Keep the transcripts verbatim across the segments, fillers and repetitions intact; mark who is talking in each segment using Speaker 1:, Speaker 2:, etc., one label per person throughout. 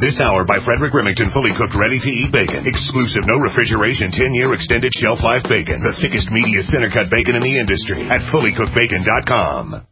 Speaker 1: This hour by Frederick Remington, fully cooked, ready-to-eat bacon. Exclusive, no refrigeration, ten-year extended shelf life bacon. The thickest, meatiest, center-cut bacon in the industry at fully cooked bacon dot com.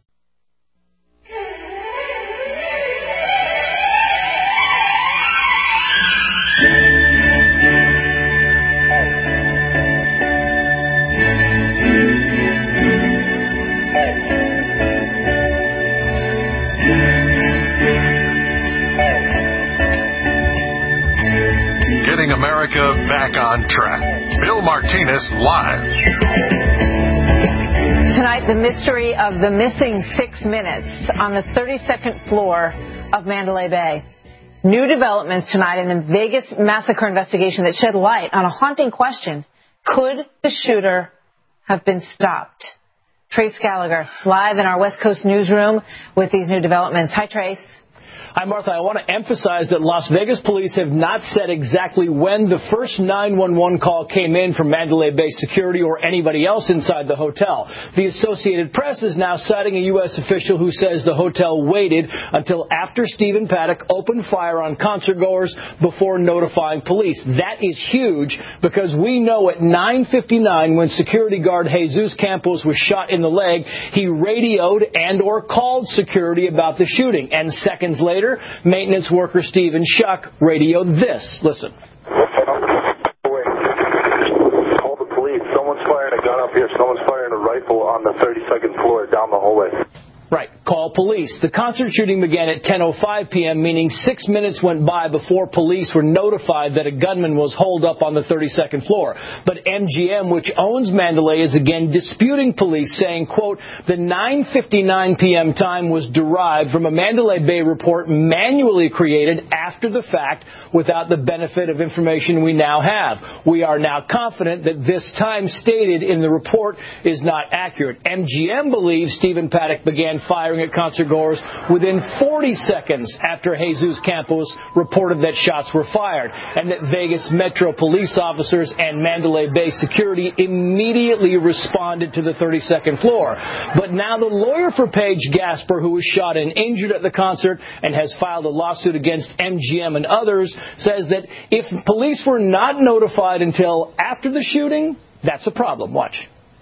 Speaker 2: Getting America back on track. Bill Martinez live.
Speaker 3: Tonight, the mystery of the missing six minutes on the thirty-second floor of Mandalay Bay. New developments tonight in the Vegas massacre investigation that shed light on a haunting question. Could the shooter have been stopped? Trace Gallagher, live in our West Coast newsroom with these new developments. Hi, Trace.
Speaker 4: Hi, Martha. I want to emphasize that Las Vegas police have not said exactly when the first nine one one call came in from Mandalay Bay security or anybody else inside the hotel. The Associated Press is now citing a U S official who says the hotel waited until after Stephen Paddock opened fire on concertgoers before notifying police. That is huge because we know at nine fifty-nine, when security guard Jesus Campos was shot in the leg, he radioed and or called security about the shooting. And seconds later, maintenance worker Stephen Schuck radioed this. Listen.
Speaker 5: Call the police. Someone's firing a gun up here. Someone's firing a rifle on the thirty-second floor down the hallway.
Speaker 4: Right. Call police. The concert shooting began at ten oh five p.m., meaning six minutes went by before police were notified that a gunman was holed up on the thirty-second floor. But M G M, which owns Mandalay, is again disputing police, saying, quote, the nine fifty-nine p.m. time was derived from a Mandalay Bay report manually created after the fact without the benefit of information we now have. We are now confident that this time stated in the report is not accurate. M G M believes Stephen Paddock began firing at concertgoers within forty seconds after Jesus Campos reported that shots were fired, and that Vegas Metro police officers and Mandalay Bay security immediately responded to the thirty-second floor. But now the lawyer for Paige Gasper, who was shot and injured at the concert and has filed a lawsuit against M G M and others, says that if police were not notified until after the shooting, that's a problem. Watch.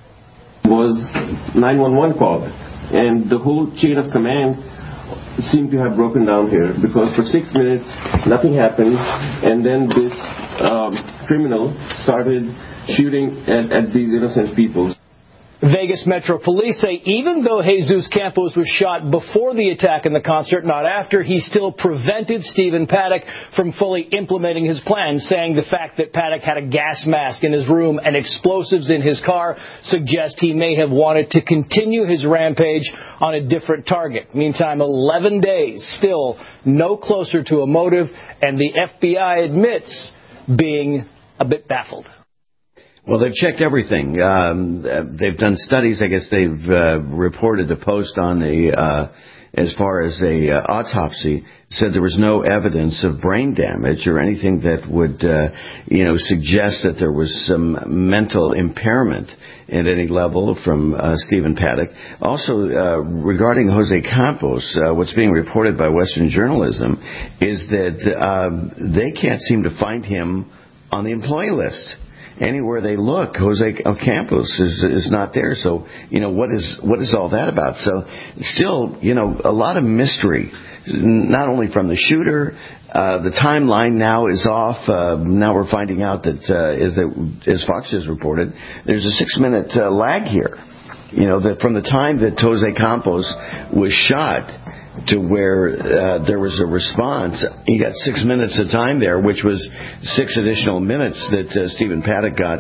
Speaker 6: Was nine one one called. And the whole chain of command seemed to have broken down here because for six minutes nothing happened, and then this um, criminal started shooting at, at these innocent people.
Speaker 4: Vegas Metro Police say even though Jesus Campos was shot before the attack in the concert, not after, he still prevented Stephen Paddock from fully implementing his plan, saying the fact that Paddock had a gas mask in his room and explosives in his car suggests he may have wanted to continue his rampage on a different target. Meantime, eleven days, still no closer to a motive, and the F B I admits being a bit baffled.
Speaker 7: Well, they've checked everything. Um, they've done studies. I guess they've uh, reported a post on a, uh, as far as a uh, autopsy, said there was no evidence of brain damage or anything that would, uh, you know, suggest that there was some mental impairment at any level from uh, Stephen Paddock. Also, uh, regarding Jose Campos, uh, what's being reported by Western journalism is that uh, they can't seem to find him on the employee list. Anywhere they look, Jose Campos is is not there. So, you know, what is what is all that about? So, still, you know, a lot of mystery, not only from the shooter. Uh, the timeline now is off. Uh, now we're finding out that, uh, as, it, as Fox has reported, there's a six-minute uh, lag here. You know, that from the time that Jose Campos was shot to where uh, there was a response, he got six minutes of time there, which was six additional minutes that uh, Stephen Paddock got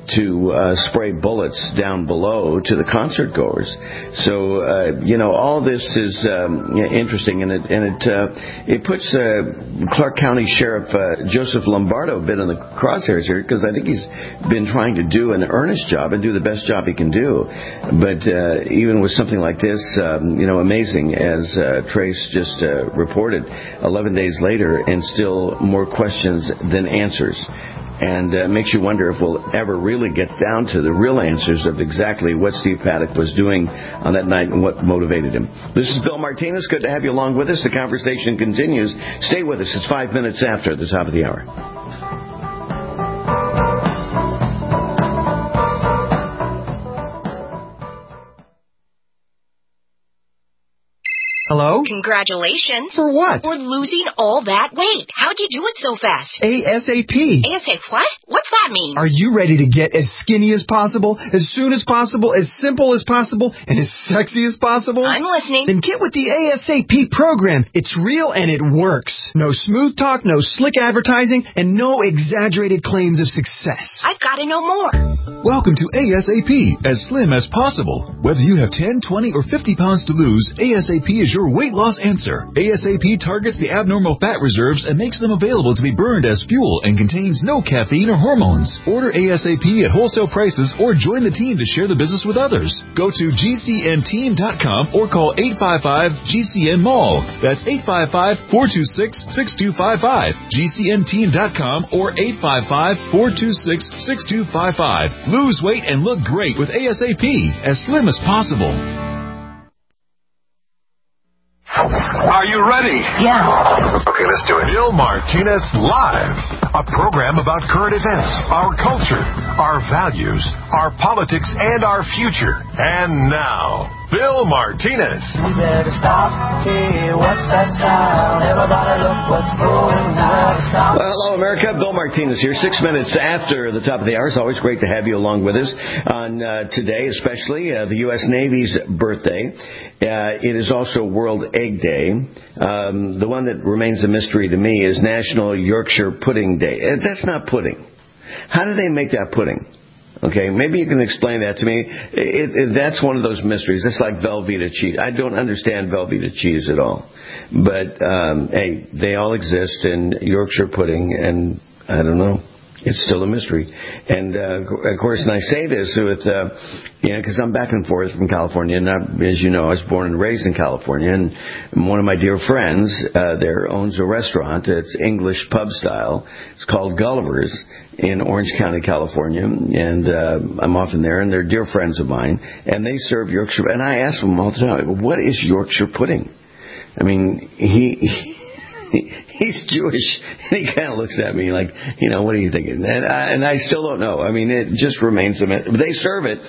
Speaker 7: to uh, spray bullets down below to the concert goers. So, uh, you know, all this is um, interesting, and it and it uh, it puts uh, Clark County Sheriff uh, Joseph Lombardo a bit in the crosshairs here, because I think he's been trying to do an earnest job and do the best job he can do. But uh, even with something like this, um, you know, amazing, as uh, Trace just uh, reported, eleven days later, and still more questions than answers. and uh, makes you wonder if we'll ever really get down to the real answers of exactly what Steve Paddock was doing on that night and what motivated him. This is Bill Martinez. Good to have you along with us. The conversation continues. Stay with us. It's five minutes after the top of the hour.
Speaker 8: Hello?
Speaker 9: Congratulations.
Speaker 8: For what?
Speaker 9: For losing all that weight. How'd you do it so fast?
Speaker 8: ASAP.
Speaker 9: ASAP what? What's that mean?
Speaker 8: Are you ready to get as skinny as possible, as soon as possible, as simple as possible, and as sexy as possible?
Speaker 9: I'm listening.
Speaker 8: Then get with the ASAP program. It's real and it works. No smooth talk, no slick advertising, and no exaggerated claims of success.
Speaker 9: I've got to know more.
Speaker 10: Welcome to ASAP, as slim as possible. Whether you have ten, twenty, or fifty pounds to lose, ASAP is your weight loss answer. ASAP targets the abnormal fat reserves and makes them available to be burned as fuel and contains no caffeine or hormones. Order ASAP at wholesale prices or join the team to share the business with others. Go to G C N team dot com or call eight five five G C N mall. That's eight five five, four two six, six two five five. G C N team dot com or eight five five, four two six, six two five five. Lose weight and look great with ASAP, as slim as possible.
Speaker 2: Are you ready?
Speaker 3: Yeah.
Speaker 2: Okay, let's do it. Bill Martinez Live, a program about current events, our culture, our values, our politics, and our future. And now, Bill Martinez.
Speaker 11: You better stop. Hey, what's that sound? Everybody look what's going on.
Speaker 7: Well, hello, America. Bill Martinez here. Six minutes after the top of the hour. It's always great to have you along with us on uh, today, especially uh, the U S Navy's birthday. Uh, it is also World Egg Day. Um, the one that remains a mystery to me is National Yorkshire Pudding Day. Uh, that's not pudding. How do they make that pudding? Okay, maybe you can explain that to me. It, it, that's one of those mysteries. It's like Velveeta cheese. I don't understand Velveeta cheese at all. But, um, hey, they all exist in Yorkshire pudding, and I don't know. It's still a mystery. And, uh, of course, and I say this with, uh, you know, because I'm back and forth from California. And I, as you know, I was born and raised in California. And one of my dear friends uh, there owns a restaurant. It's English pub style. It's called Gulliver's in Orange County, California. And uh, I'm often there, and they're dear friends of mine. And they serve Yorkshire. And I ask them all the time, what is Yorkshire pudding? I mean, he... he He's Jewish, and he kind of looks at me like, you know, what are you thinking? And I, and I still don't know. I mean, it just remains a mystery. They serve it,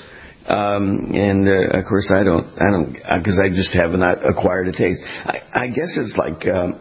Speaker 7: um, and uh, of course I don't, I don't, because I just have not acquired a taste. I, I guess it's like, um,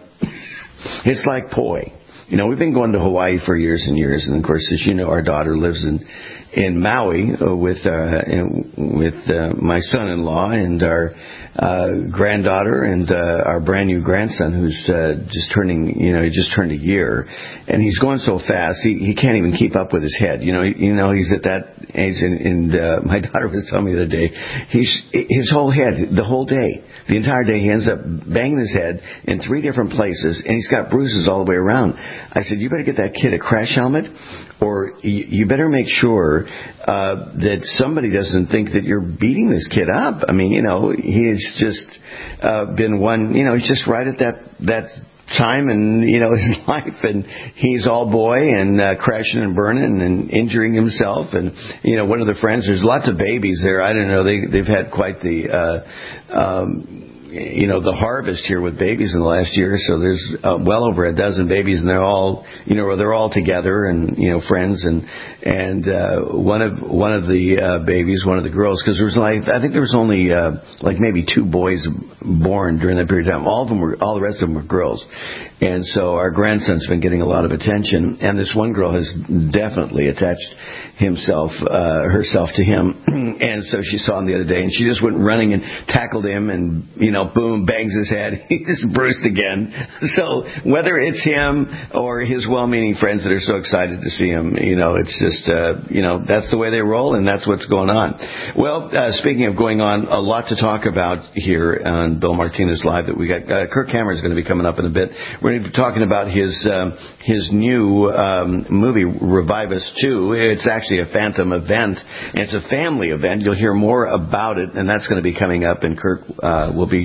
Speaker 7: it's like poi. You know, we've been going to Hawaii for years and years, and of course, as you know, our daughter lives in in Maui with uh, in, with uh, my son-in-law and our uh, granddaughter and uh, our brand new grandson, who's uh, just turning, you know, he just turned a year, and he's going so fast he he can't even keep up with his head. You know, you know, he's at that age, and, and uh, my daughter was telling me the other day, he's his whole head, the whole day. The entire day, he ends up banging his head in three different places, and he's got bruises all the way around. I said, you better get that kid a crash helmet, or you, you better make sure uh, that somebody doesn't think that you're beating this kid up. I mean, you know, he's just uh, been one, you know, he's just right at that that time in, you know, his life, and he's all boy and uh, crashing and burning and injuring himself. And, you know, one of the friends, there's lots of babies there. I don't know, they, they've had quite the, uh, um, you know, the harvest here with babies in the last year. So there's uh, well over a dozen babies, and they're all, you know, they're all together and, you know, friends. And and uh, one of one of the uh, babies, one of the girls, because there was like, I think there was only uh, like maybe two boys born during that period of time. All of them were, all the rest of them were girls. And so our grandson's been getting a lot of attention, and this one girl has definitely attached himself, uh, herself to him. And so she saw him the other day, and she just went running and tackled him, and, you know, boom, bangs his head. He's bruised again. So whether it's him or his well-meaning friends that are so excited to see him, you know, it's just, uh, you know, that's the way they roll, and that's what's going on. Well, uh, speaking of going on, a lot to talk about here on Bill Martinez Live that we got. Uh, Kirk Cameron is going to be coming up in a bit. We're going to be talking about his um, his new um, movie, Revive Us two. It's actually a Phantom event. And it's a family event. You'll hear more about it, and that's going to be coming up, and Kirk uh, will be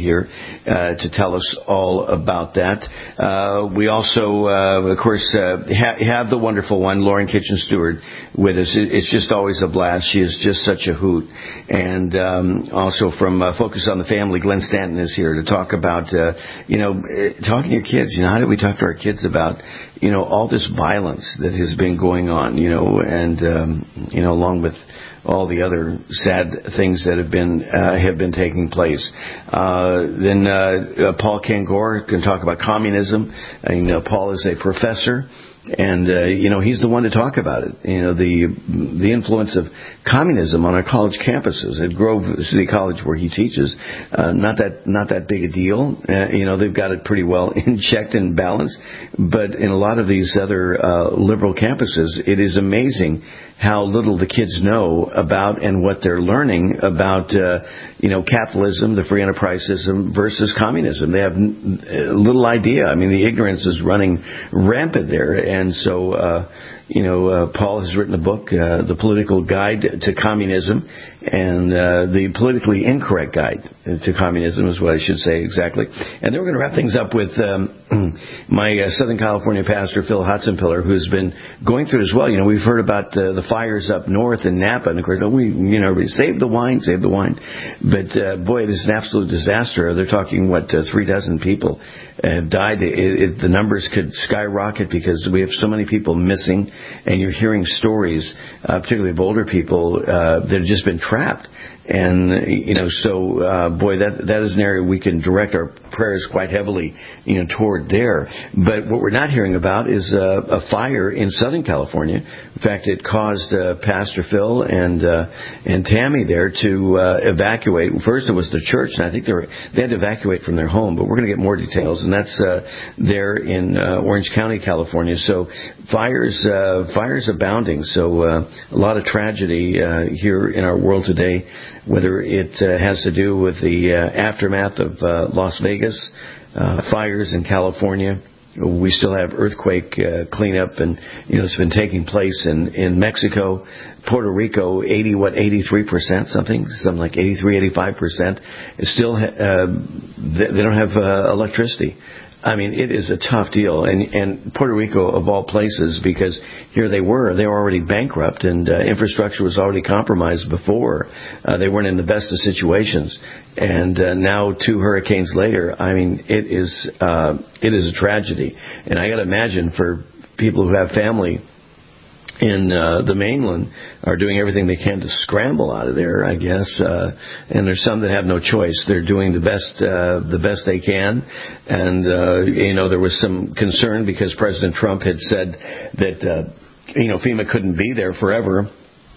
Speaker 7: here uh, to tell us all about that. Uh, we also, uh, of course, uh, ha- have the wonderful one, Lauren Kitchen Stewart, with us. It's just always a blast. She is just such a hoot. And um, also from uh, Focus on the Family, Glenn Stanton is here to talk about, uh, you know, talking to your kids. You know, how do we talk to our kids about, you know, all this violence that has been going on, you know, and, um, you know, along with all the other sad things that have been uh, have been taking place. Uh, then uh, uh, Paul Kangor can talk about communism. I mean, uh, Paul is a professor. And, uh, you know, he's the one to talk about it. You know, the the influence of communism on our college campuses. At Grove City College, where he teaches, uh, not that not that big a deal. Uh, you know, they've got it pretty well in checked and balanced. But in a lot of these other uh, liberal campuses, it is amazing how little the kids know about and what they're learning about, uh, you know, capitalism, the free enterprise system versus communism. They have n- little idea. I mean, the ignorance is running rampant there. And so, uh, you know, uh, Paul has written a book, uh, The Political Guide to Communism, and uh, The Politically Incorrect Guide to Communism is what I should say exactly. And then we're going to wrap things up with um, my uh, Southern California pastor, Phil Hotzenpiller, who's been going through it as well. You know, we've heard about uh, the fires up north in Napa, and of course, we, you know, save the wine, save the wine. But, uh, boy, it is an absolute disaster. They're talking, what, uh, three dozen people have died. It, it, the numbers could skyrocket because we have so many people missing, and you're hearing stories, uh, particularly of older people, uh, that have just been trapped. And, you know, so, uh, boy, that that is an area we can direct our prayers quite heavily, you know, toward there. But what we're not hearing about is uh, a fire in Southern California. In fact, it caused uh, Pastor Phil and uh, and Tammy there to uh, evacuate. First, it was the church, and I think they were they had to evacuate from their home. But we're going to get more details, and that's uh, there in uh, Orange County, California. So fires uh, fires abounding. So uh, a lot of tragedy uh, here in our world today. Whether it uh, has to do with the uh, aftermath of uh, Las Vegas, uh, fires in California. We still have earthquake uh, cleanup, and you know it's been taking place in, in Mexico, Puerto Rico. Eighty what eighty-three percent something, something like eighty-three, eighty-five percent. Still, uh, they don't have uh, electricity. I mean, it is a tough deal. And, and Puerto Rico, of all places, because here they were, they were already bankrupt, and uh, infrastructure was already compromised before. Uh, they weren't in the best of situations. And uh, now, two hurricanes later, I mean, it is uh, it is a tragedy. And I got to imagine for people who have family in uh, the mainland are doing everything they can to scramble out of there, I guess. Uh, and there's some that have no choice. They're doing the best uh, the best they can. And, uh, you know, there was some concern because President Trump had said that, uh, you know, FEMA couldn't be there forever.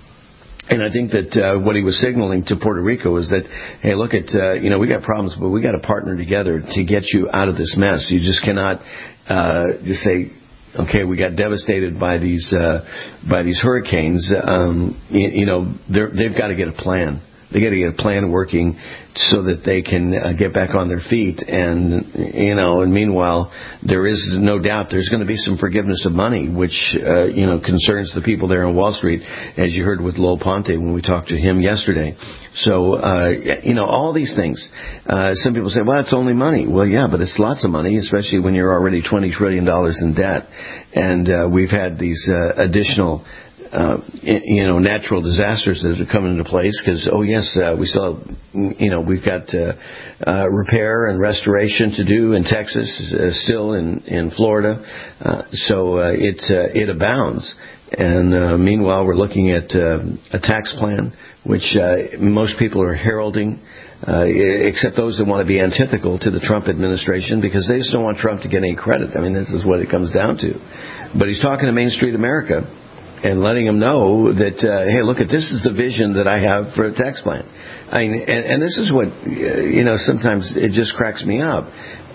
Speaker 7: And I think that uh, what he was signaling to Puerto Rico is that, hey, look at, uh, you know, we got problems, but we got to partner together to get you out of this mess. You just cannot uh, just say, okay, we got devastated by these uh, by these hurricanes. Um, you, you know, they've got to get a plan. They got to get a plan working so that they can uh, get back on their feet. And, you know, and meanwhile, there is no doubt there's going to be some forgiveness of money, which, uh, you know, concerns the people there on Wall Street, as you heard with Lowell Ponte when we talked to him yesterday. So, uh, you know, all these things. Uh, some people say, well, it's only money. Well, yeah, but it's lots of money, especially when you're already twenty trillion dollars in debt. And uh, we've had these uh, additional Uh, you know, natural disasters that are coming into place because, oh, yes, uh, we still, you know, we've got uh, uh, repair and restoration to do in Texas, uh, still in, in Florida. Uh, so uh, it, uh, it abounds. And uh, meanwhile, we're looking at uh, a tax plan, which uh, most people are heralding, uh, except those that want to be antithetical to the Trump administration because they just don't want Trump to get any credit. I mean, this is what it comes down to. But he's talking to Main Street America and letting them know that, uh, hey, look, at this is the vision that I have for a tax plan. I mean, and, and this is what, uh, you know, sometimes it just cracks me up.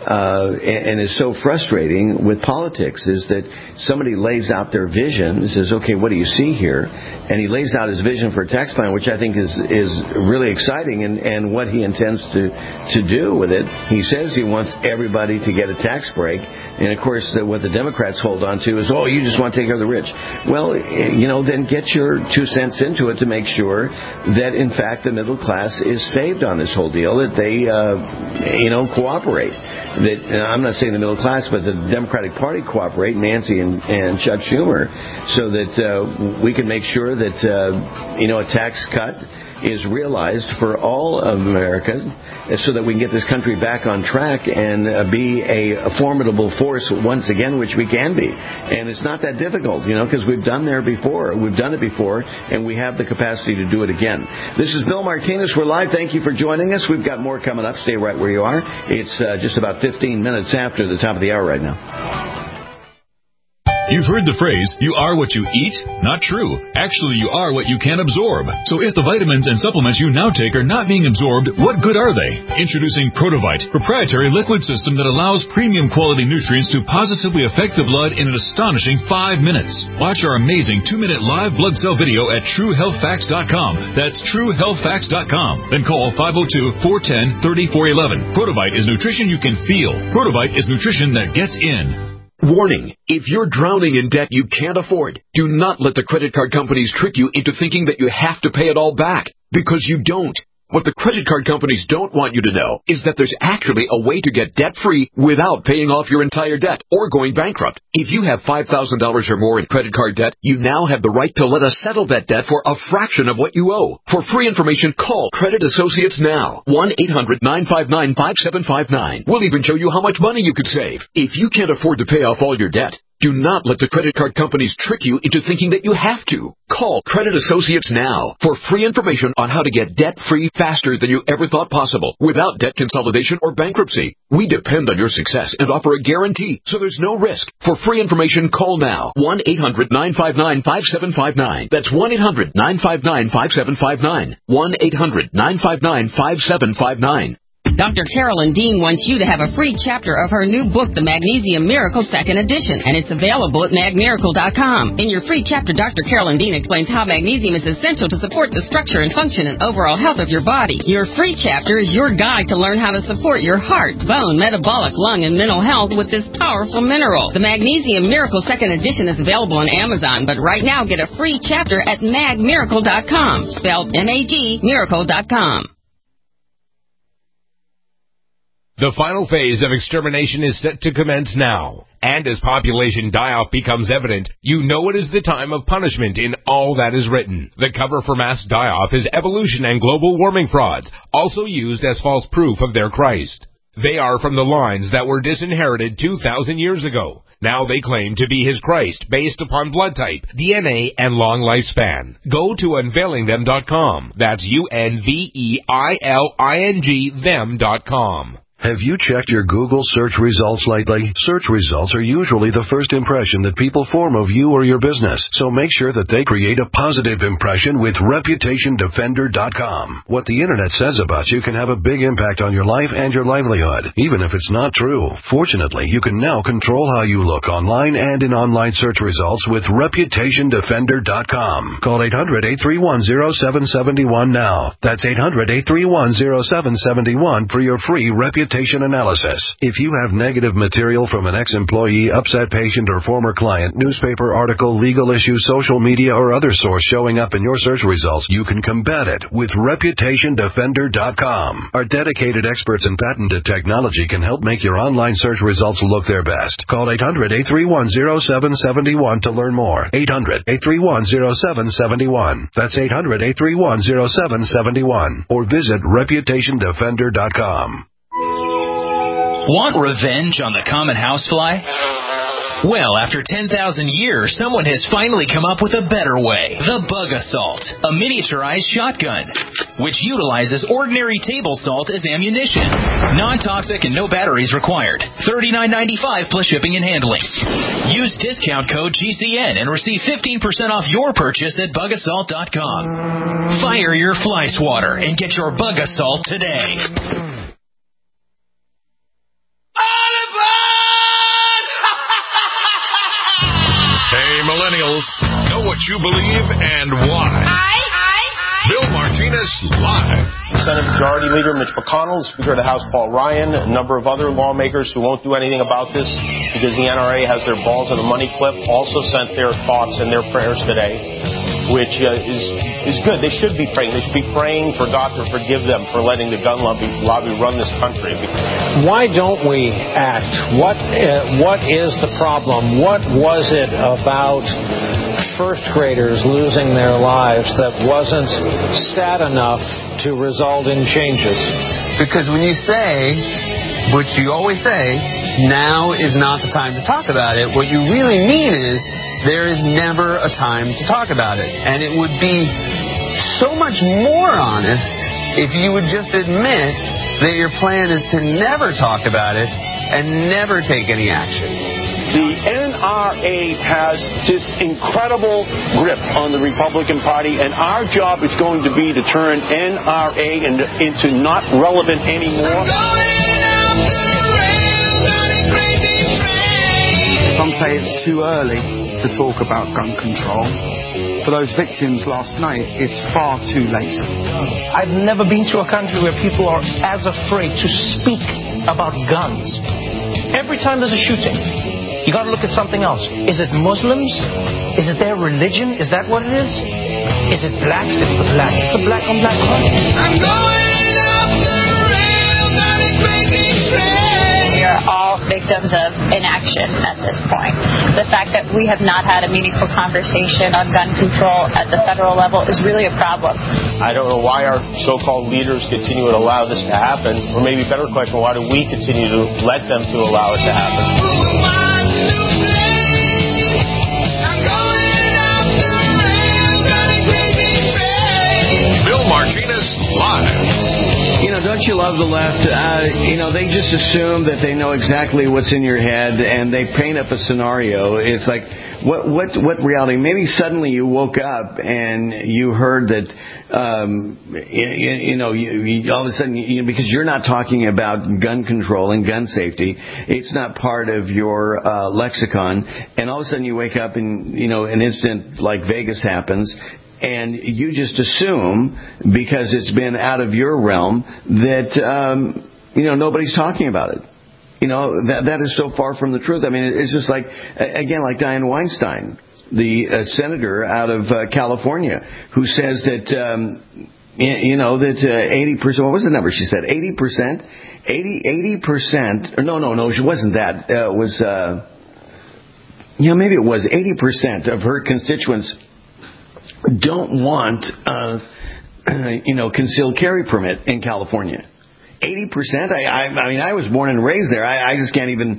Speaker 7: uh, and, and is so frustrating with politics is that somebody lays out their vision and says, okay, what do you see here? And he lays out his vision for a tax plan, which I think is is really exciting, and, and what he intends to, to do with it. He says he wants everybody to get a tax break. And, of course, the, what the Democrats hold on to is, oh, you just want to take care of the rich. Well, you know, then get your two cents into it to make sure that, in fact, the middle class is saved on this whole deal, that they, uh, you know, cooperate. That I'm not saying the middle class, but the Democratic Party cooperate, Nancy and, and Chuck Schumer, so that uh, we can make sure that, uh, you know, a tax cut is realized for all of America so that we can get this country back on track and uh, be a, a formidable force once again, which we can be. And it's not that difficult, you know, because we've done there before. We've done it before, and we have the capacity to do it again. This is Bill Martinez. We're live. Thank you for joining us. We've got more coming up. Stay right where you are. It's uh, just about fifteen minutes after the top of the hour right now.
Speaker 10: You've heard the phrase, you are what you eat? Not true. Actually, you are what you can absorb. So if the vitamins and supplements you now take are not being absorbed, what good are they? Introducing Protovite, proprietary liquid system that allows premium quality nutrients to positively affect the blood in an astonishing five minutes. Watch our amazing two-minute live blood cell video at true health facts dot com. That's true health facts dot com. Then call five oh two, four one oh, three four one one. Protovite is nutrition you can feel. Protovite is nutrition that gets in.
Speaker 12: Warning, if you're drowning in debt you can't afford, do not let the credit card companies trick you into thinking that you have to pay it all back, because you don't. What the credit card companies don't want you to know is that there's actually a way to get debt-free without paying off your entire debt or going bankrupt. If you have five thousand dollars or more in credit card debt, you now have the right to let us settle that debt for a fraction of what you owe. For free information, call Credit Associates now. one eight hundred nine five nine five seven five nine. We'll even show you how much money you could save. If you can't afford to pay off all your debt, do not let the credit card companies trick you into thinking that you have to. Call Credit Associates now for free information on how to get debt-free faster than you ever thought possible without debt consolidation or bankruptcy. We depend on your success and offer a guarantee, so there's no risk. For free information, call now. one eight hundred nine five nine five seven five nine. That's one eight hundred nine five nine five seven five nine. one eight hundred nine five nine five seven five nine.
Speaker 13: Doctor Carolyn Dean wants you to have a free chapter of her new book, The Magnesium Miracle Second Edition, and it's available at mag miracle dot com. In your free chapter, Doctor Carolyn Dean explains how magnesium is essential to support the structure and function and overall health of your body. Your free chapter is your guide to learn how to support your heart, bone, metabolic, lung, and mental health with this powerful mineral. The Magnesium Miracle Second Edition is available on Amazon, but right now get a free chapter at mag miracle dot com, spelled M A G miracle dot com.
Speaker 14: The final phase of extermination is set to commence now. And as population die-off becomes evident, you know it is the time of punishment in all that is written. The cover for mass die-off is evolution and global warming frauds, also used as false proof of their Christ. They are from the lines that were disinherited two thousand years ago. Now they claim to be his Christ based upon blood type, D N A, and long lifespan. Go to unveiling them dot com. That's U N V E I L I N G them dot com.
Speaker 2: Have you checked your Google search results lately? Search results are usually the first impression that people form of you or your business, so make sure that they create a positive impression with reputation defender dot com. What the Internet says about you can have a big impact on your life and your livelihood, even if it's not true. Fortunately, you can now control how you look online and in online search results with reputation defender dot com. Call eight hundred, eight three one, zero seven seven one now. That's eight hundred, eight three one, zero seven seven one for your free reputation analysis. If you have negative material from an ex-employee, upset patient, or former client, newspaper article, legal issue, social media, or other source showing up in your search results, you can combat it with reputation defender dot com. Our dedicated experts in patented technology can help make your online search results look their best. Call eight hundred, eight three one, zero seven seven one to learn more. eight hundred, eight three one, zero seven seven one. That's eight hundred, eight three one, zero seven seven one. Or visit reputation defender dot com.
Speaker 15: Want revenge on the common housefly? Well, after ten thousand years, someone has finally come up with a better way. The Bug Assault, a miniaturized shotgun, which utilizes ordinary table salt as ammunition. Non-toxic and no batteries required. thirty-nine ninety-five plus shipping and handling. Use discount code G C N and receive fifteen percent off your purchase at bug assault dot com. Fire your fly swatter and get your Bug Assault today.
Speaker 16: Ah!
Speaker 1: details, know what you believe, and why.
Speaker 9: I, I, I.
Speaker 1: Bill Martinez Live.
Speaker 16: Senate Majority Leader Mitch McConnell, Speaker of the House Paul Ryan, a number of other lawmakers who won't do anything about this because the N R A has their balls in a money clip, also sent their thoughts and their prayers today, which uh, is is good. They should be praying. They should be praying for God to forgive them for letting the gun lobby, lobby run this country.
Speaker 17: Why don't we act? What uh, what is the problem? What was it about first graders losing their lives that wasn't sad enough to result in changes?
Speaker 18: Because when you say, which you always say, now is not the time to talk about it, what you really mean is there is never a time to talk about it. And it would be so much more honest if you would just admit that your plan is to never talk about it and never take any action.
Speaker 19: The N R A has this incredible grip on the Republican Party, and our job is going to be to turn N R A into, into not relevant anymore.
Speaker 20: Some say it's too early to talk about gun control. For those victims last night, it's far too late.
Speaker 21: I've never been to a country where people are as afraid to speak about guns. Every time there's a shooting, you got to look at something else. Is it Muslims? Is it their religion? Is that what it is? Is it blacks? It's the blacks. It's the black on black crime. I'm going up the rails on a crazy train.
Speaker 22: We are all victims of inaction at this point. The fact that we have not had a meaningful conversation on gun control at the federal level is really a problem.
Speaker 16: I don't know why our so-called leaders continue to allow this to happen, or maybe a better question, why do we continue to let them to allow it to happen?
Speaker 1: Bill Martinez Live.
Speaker 7: You know, don't you love the left? Uh, you know, they just assume that they know exactly what's in your head, and they paint up a scenario. It's like, what, what, what reality? Maybe suddenly you woke up and you heard that, um, you, you know, you, you, all of a sudden, you know, because you're not talking about gun control and gun safety, it's not part of your uh, lexicon, and all of a sudden you wake up and, you know, an incident like Vegas happens, and you just assume, because it's been out of your realm, that, um, you know, nobody's talking about it. You know, that that is so far from the truth. I mean, it's just like, again, like Dianne Weinstein, the uh, senator out of uh, California, who says that, um, you know, that uh, eighty percent, what was the number she said? eighty percent? eighty, eighty percent, or no, no, no, it wasn't that. Uh, it was, uh, you know, maybe it was eighty percent of her constituents don't want, uh, you know, concealed carry permit in California. eighty percent? I, I, I mean, I was born and raised there. I, I just can't even,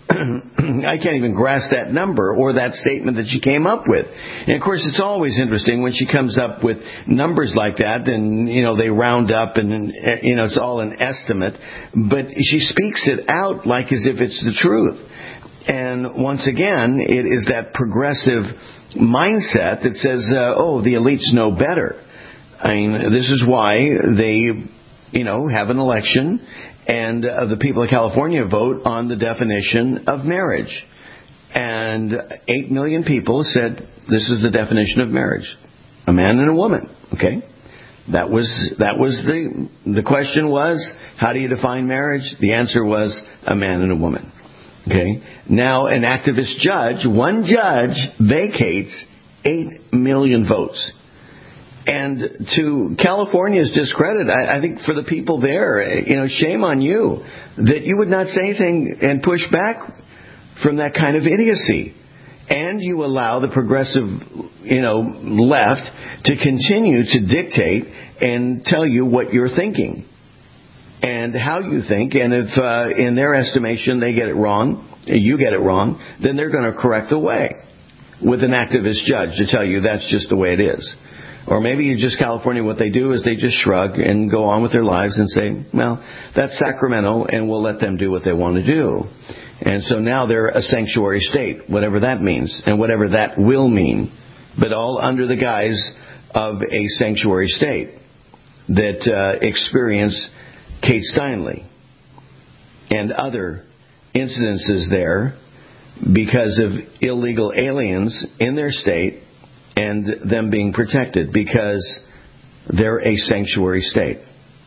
Speaker 7: I can't even grasp that number or that statement that she came up with. And of course, it's always interesting when she comes up with numbers like that, and, you know, they round up and, you know, it's all an estimate. But she speaks it out like as if it's the truth. And once again, it is that progressive mindset that says, uh, oh, the elites know better. I mean, this is why they, you know, have an election, and uh, the people of California vote on the definition of marriage. And eight million people said this is the definition of marriage. A man and a woman, okay? That was, that was the, the question was, how do you define marriage? The answer was a man and a woman. Okay. Now, an activist judge, one judge, vacates eight million votes. And to California's discredit, I, I think for the people there, you know, shame on you that you would not say anything and push back from that kind of idiocy. And you allow the progressive, you know, left to continue to dictate and tell you what you're thinking and how you think. And if uh, in their estimation they get it wrong, you get it wrong, then they're going to correct the way with an activist judge to tell you that's just the way it is. Or maybe in just California, what they do is they just shrug and go on with their lives and say, well, that's Sacramento, and we'll let them do what they want to do. And so now they're a sanctuary state, whatever that means, and whatever that will mean, but all under the guise of a sanctuary state that uh, experience Kate Steinle and other incidences there because of illegal aliens in their state and them being protected because they're a sanctuary state.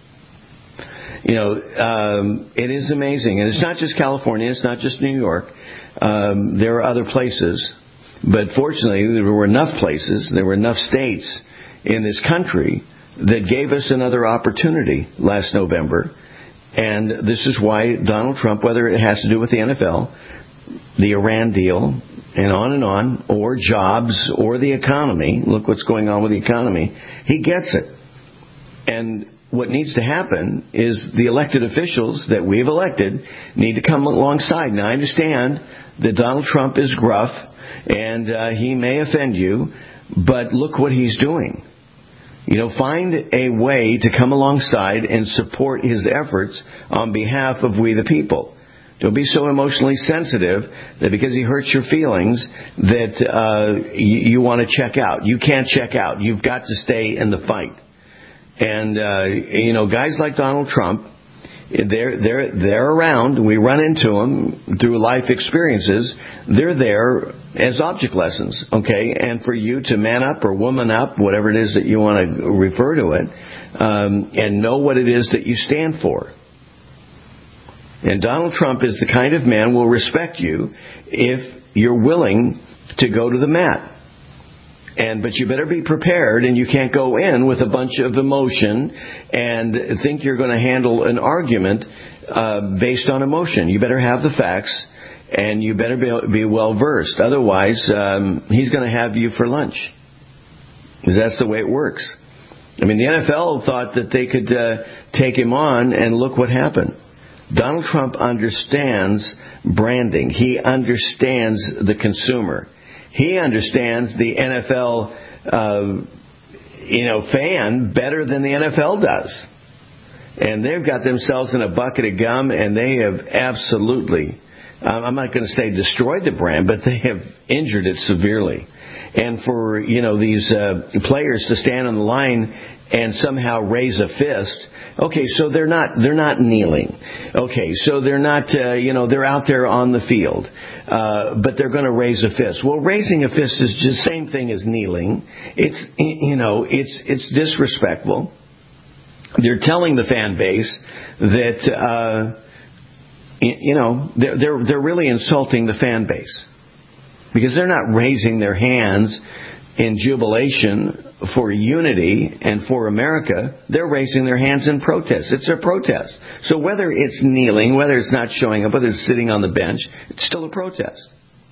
Speaker 7: You know, um, it is amazing. And it's not just California. It's not just New York. Um, there are other places. But fortunately, there were enough places, there were enough states in this country that gave us another opportunity last November. And this is why Donald Trump, whether it has to do with the N F L, the Iran deal, and on and on, or jobs, or the economy, look what's going on with the economy, he gets it. And what needs to happen is the elected officials that we've elected need to come alongside. Now, I understand that Donald Trump is gruff, and uh, he may offend you, but look what he's doing. You know, find a way to come alongside and support his efforts on behalf of we the people. Don't be so emotionally sensitive that because he hurts your feelings that uh, you, you want to check out. You can't check out. You've got to stay in the fight. And, uh, you know, guys like Donald Trump, they're, they're, they're around. We run into them through life experiences. They're there as object lessons, okay? And for you to man up or woman up, whatever it is that you want to refer to it, um, and know what it is that you stand for. And Donald Trump is the kind of man who will respect you if you're willing to go to the mat. And but you better be prepared, and you can't go in with a bunch of emotion and think you're going to handle an argument uh, based on emotion. You better have the facts, and you better be, be well versed. Otherwise, um, he's going to have you for lunch, because that's the way it works. I mean, the N F L thought that they could uh, take him on, and look what happened. Donald Trump understands branding. He understands the consumer. He understands the N F L, uh, you know, fan better than the N F L does. And they've got themselves in a bucket of gum, and they have absolutely, um, I'm not going to say destroyed the brand, but they have injured it severely. And for, you know, these uh, players to stand on the line and somehow raise a fist. Okay, so they're not they're not kneeling. Okay, so they're not uh, you know they're out there on the field, uh, but they're going to raise a fist. Well, raising a fist is just the same thing as kneeling. It's you know it's it's disrespectful. They're telling the fan base that uh, you know they're they're they're really insulting the fan base, because they're not raising their hands in jubilation for unity and for America. They're raising their hands in protest. It's a protest. So whether it's kneeling, whether it's not showing up, whether it's sitting on the bench, it's still a protest.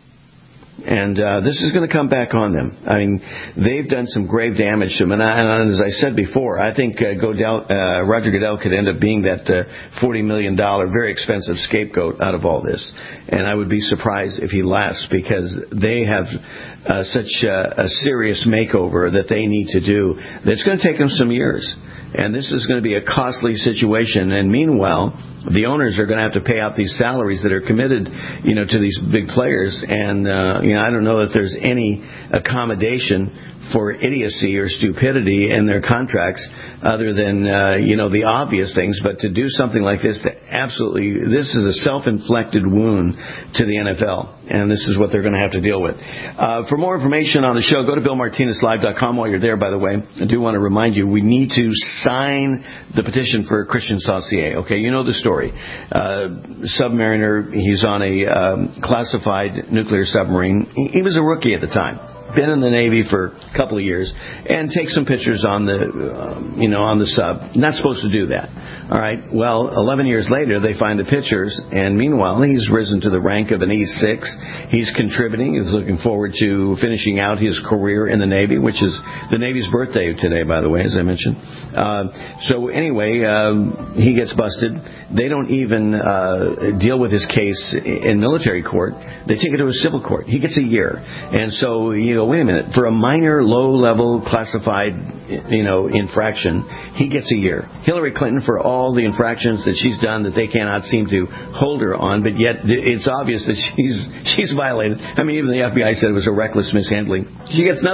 Speaker 7: And uh, this is going to come back on them. I mean, they've done some grave damage to them. And, I, and as I said before, I think uh, Goodell, uh, Roger Goodell could end up being that uh, forty million dollars very expensive scapegoat out of all this. And I would be surprised if he lasts, because they have uh, such a, a serious makeover that they need to do that's going to take them some years. And this is going to be a costly situation. And meanwhile, the owners are going to have to pay out these salaries that are committed, you know, to these big players. And, uh, you know, I don't know that there's any accommodation for idiocy or stupidity in their contracts other than, uh, you know, the obvious things. But to do something like this, to absolutely, this is a self-inflicted wound to the N F L. And this is what they're going to have to deal with. Uh, for more information on the show, go to Bill Martinez Live dot com. While you're there, by the way, I do want to remind you, we need to sign the petition for Christian Saucier. Okay, you know the story. Uh, submariner, he's on a um, classified nuclear submarine. He, he was a rookie at the time. Been in the Navy for a couple of years, and take some pictures on the, uh, you know, on the sub. Not supposed to do that. All right. Well, eleven years later, they find the pictures, and meanwhile, he's risen to the rank of an E six. He's contributing. He's looking forward to finishing out his career in the Navy, which is the Navy's birthday today, by the way, as I mentioned. Uh, so anyway, uh, he gets busted. They don't even uh, deal with his case in military court. They take it to a civil court. He gets a year, and so you know. Wait a minute, for a minor, low-level classified, you know, infraction, he gets a year. Hillary Clinton, for all the infractions that she's done that they cannot seem to hold her on, but yet it's obvious that she's she's violated. I mean, even the F B I said it was a reckless mishandling. She gets nothing.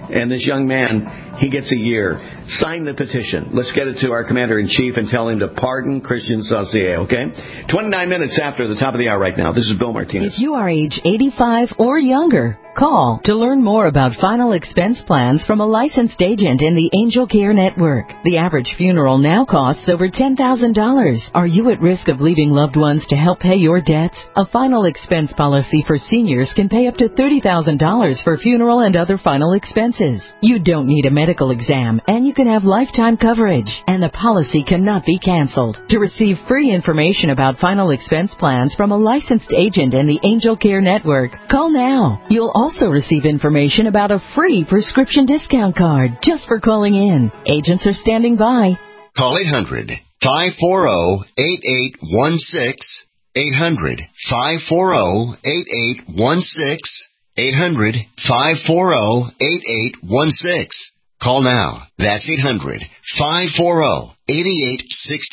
Speaker 7: And this young man, he gets a year. Sign the petition. Let's get it to our Commander-in-Chief and tell him to pardon Christian Saucier, okay? twenty-nine minutes after the top of the hour right now. This is Bill Martinez.
Speaker 5: If you are age eighty-five or younger, call to learn more about final expense plans from a licensed agent in the Angel Care Network. The average funeral now costs over ten thousand dollars. Are you at risk of leaving loved ones to help pay your debts? A final expense policy for seniors can pay up to thirty thousand dollars for funeral and other final expenses. You don't need a medical exam, and you can have lifetime coverage, and the policy cannot be canceled. To receive free information about final expense plans from a licensed agent in the Angel Care Network, call now. You'll also receive information about a free prescription discount card just for calling in. Agents are standing by.
Speaker 6: Call eight hundred, five four zero, eight eight one six, eight hundred, five four zero, eight eight one six, eight hundred, five four zero, eight eight one six. Call now. That's eight hundred, five four zero, eight eight one six.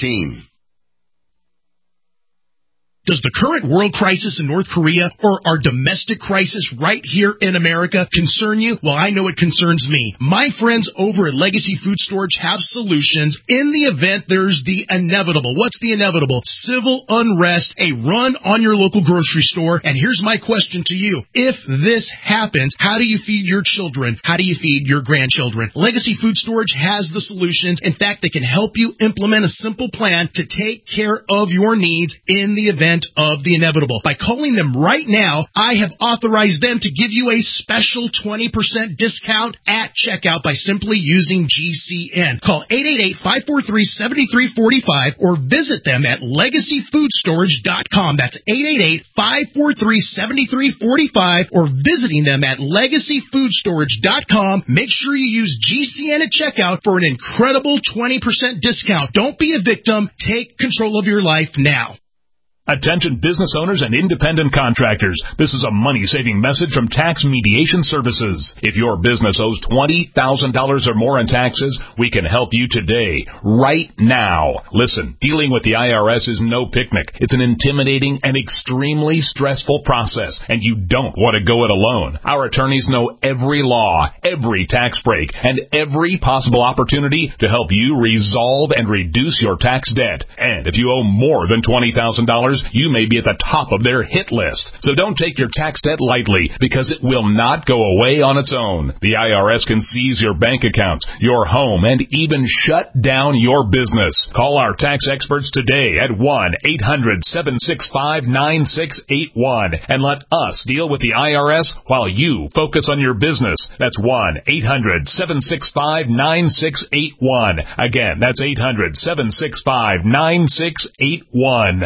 Speaker 23: Does the current world crisis in North Korea or our domestic crisis right here in America concern you? Well, I know it concerns me. My friends over at Legacy Food Storage have solutions in the event there's the inevitable. What's the inevitable? Civil unrest, a run on your local grocery store. And here's my question to you. If this happens, how do you feed your children? How do you feed your grandchildren? Legacy Food Storage has the solutions. In fact, they can help you implement a simple plan to take care of your needs in the event of the inevitable. By calling them right now, I have authorized them to give you a special twenty percent discount at checkout by simply using G C N. Call eight eight eight, five four three, seven three four five or visit them at legacy food storage dot com. That's eight eight eight, five four three, seven three four five or visiting them at legacy food storage dot com. Make sure you use G C N at checkout for an incredible twenty percent discount. Don't be a victim. Take control of your life now.
Speaker 24: Attention business owners and independent contractors. This is a money-saving message from Tax Mediation Services. If your business owes twenty thousand dollars or more in taxes, we can help you today, right now. Listen, dealing with the I R S is no picnic. It's an intimidating and extremely stressful process, and you don't want to go it alone. Our attorneys know every law, every tax break, and every possible opportunity to help you resolve and reduce your tax debt. And if you owe more than twenty thousand dollars, you may be at the top of their hit list. So don't take your tax debt lightly, because it will not go away on its own. The I R S can seize your bank accounts, your home, and even shut down your business. Call our tax experts today at one eight hundred, seven six five, nine six eight one and let us deal with the I R S while you focus on your business. That's one eight hundred, seven six five, nine six eight one. Again, that's eight hundred, seven six five, nine six eight one.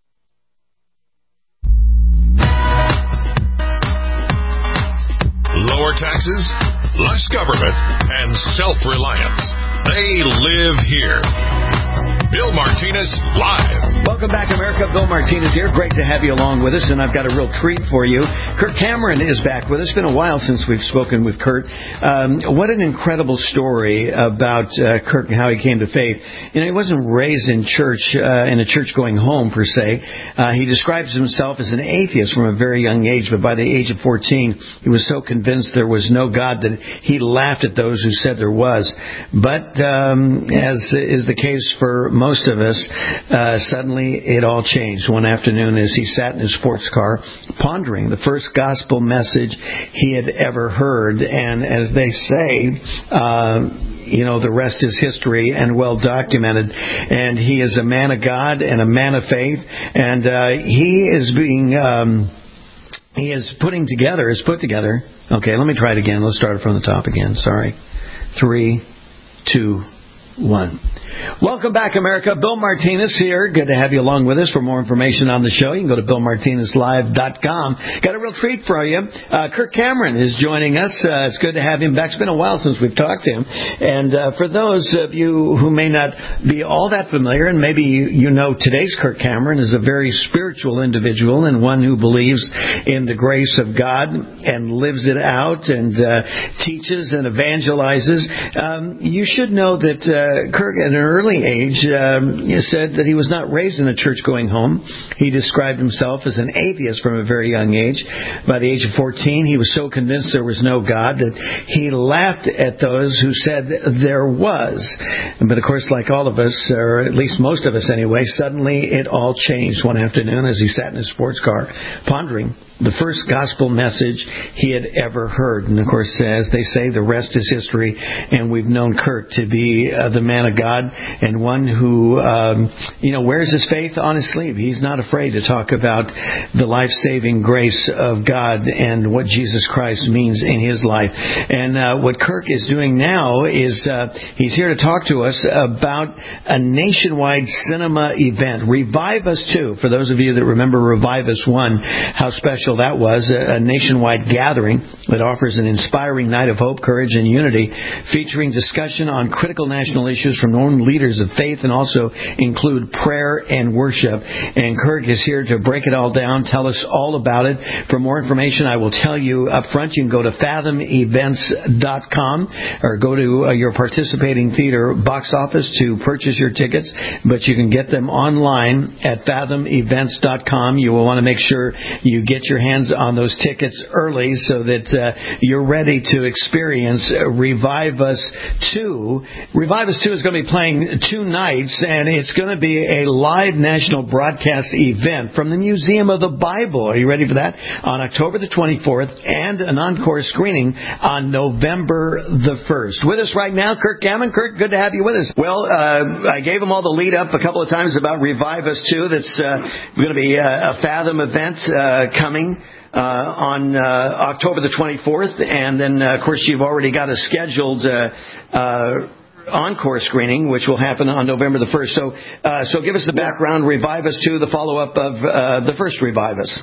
Speaker 2: Lower taxes, less government, and self-reliance. They live here. Bill Martinez Live.
Speaker 7: Welcome back, America. Bill Martinez here. Great to have you along with us, and I've got a real treat for you. Kirk Cameron is back with us. It's been a while since we've spoken with Kurt. Um, what an incredible story about uh, Kirk and how he came to faith. You know, he wasn't raised in church, uh, in a church-going home, per se. Uh, he describes himself as an atheist from a very young age, but by the age of fourteen, he was so convinced there was no God that he laughed at those who said there was. But um, as is the case for most of us, uh, suddenly it all changed one afternoon as he sat in his sports car pondering the first gospel message he had ever heard. And as they say, uh, you know, the rest is history and well documented. And he is a man of God and a man of faith. And uh, he is being... Um, He is putting together, is put together. Okay, let me try it again. Let's start it from the top again. Sorry. Three, two, one. Welcome back, America. Bill Martinez here. Good to have you along with us. For more information on the show, you can go to bill martinez live dot com. Got a real treat for you. Uh, Kirk Cameron is joining us. Uh, it's good to have him back. It's been a while since we've talked to him. And uh, for those of you who may not be all that familiar, and maybe you, you know today's Kirk Cameron is a very spiritual individual and one who believes in the grace of God and lives it out and uh, teaches and evangelizes. Um, you should know that uh, uh, Kirk, at an early age, um, said that he was not raised in a church-going home. He described himself as an atheist from a very young age. By the age of fourteen, he was so convinced there was no God that he laughed at those who said there was. But, of course, like all of us, or at least most of us anyway, suddenly it all changed one afternoon as he sat in his sports car, pondering the first gospel message he had ever heard. And, of course, as they say, the rest is history, and we've known Kirk to be uh, the man of God and one who, um, you know, wears his faith on his sleeve. He's not afraid to talk about the life-saving grace of God and what Jesus Christ means in his life. And uh, what Kirk is doing now is uh, he's here to talk to us about a nationwide cinema event. Revive Us two. For those of you that remember Revive Us one, how special that was, a nationwide gathering that offers an inspiring night of hope, courage, and unity, featuring discussion on critical national issues from known leaders of faith, and also include prayer and worship. And Kirk is here to break it all down, tell us all about it. For more information, I will tell you up front, you can go to fathom events dot com or go to uh, your participating theater box office to purchase your tickets, but you can get them online at fathom events dot com. You will want to make sure you get your hands on those tickets early so that uh, you're ready to experience Revive Us two. Revive Us two is going to be playing two nights, and it's going to be a live national broadcast event from the Museum of the Bible. Are you ready for that? On October the twenty-fourth, and an encore screening on November the first. With us right now, Kirk Gammon. Kirk, good to have you with us. Well, uh, I gave them all the lead up a couple of times about Revive Us two. That's uh, going to be a, a Fathom event uh, coming Uh, on uh, October the twenty-fourth, and then, uh, of course, you've already got a scheduled uh, uh, encore screening, which will happen on November the first. So, uh, so give us the background, Revive Us two, the follow-up of uh, the first Revive Us.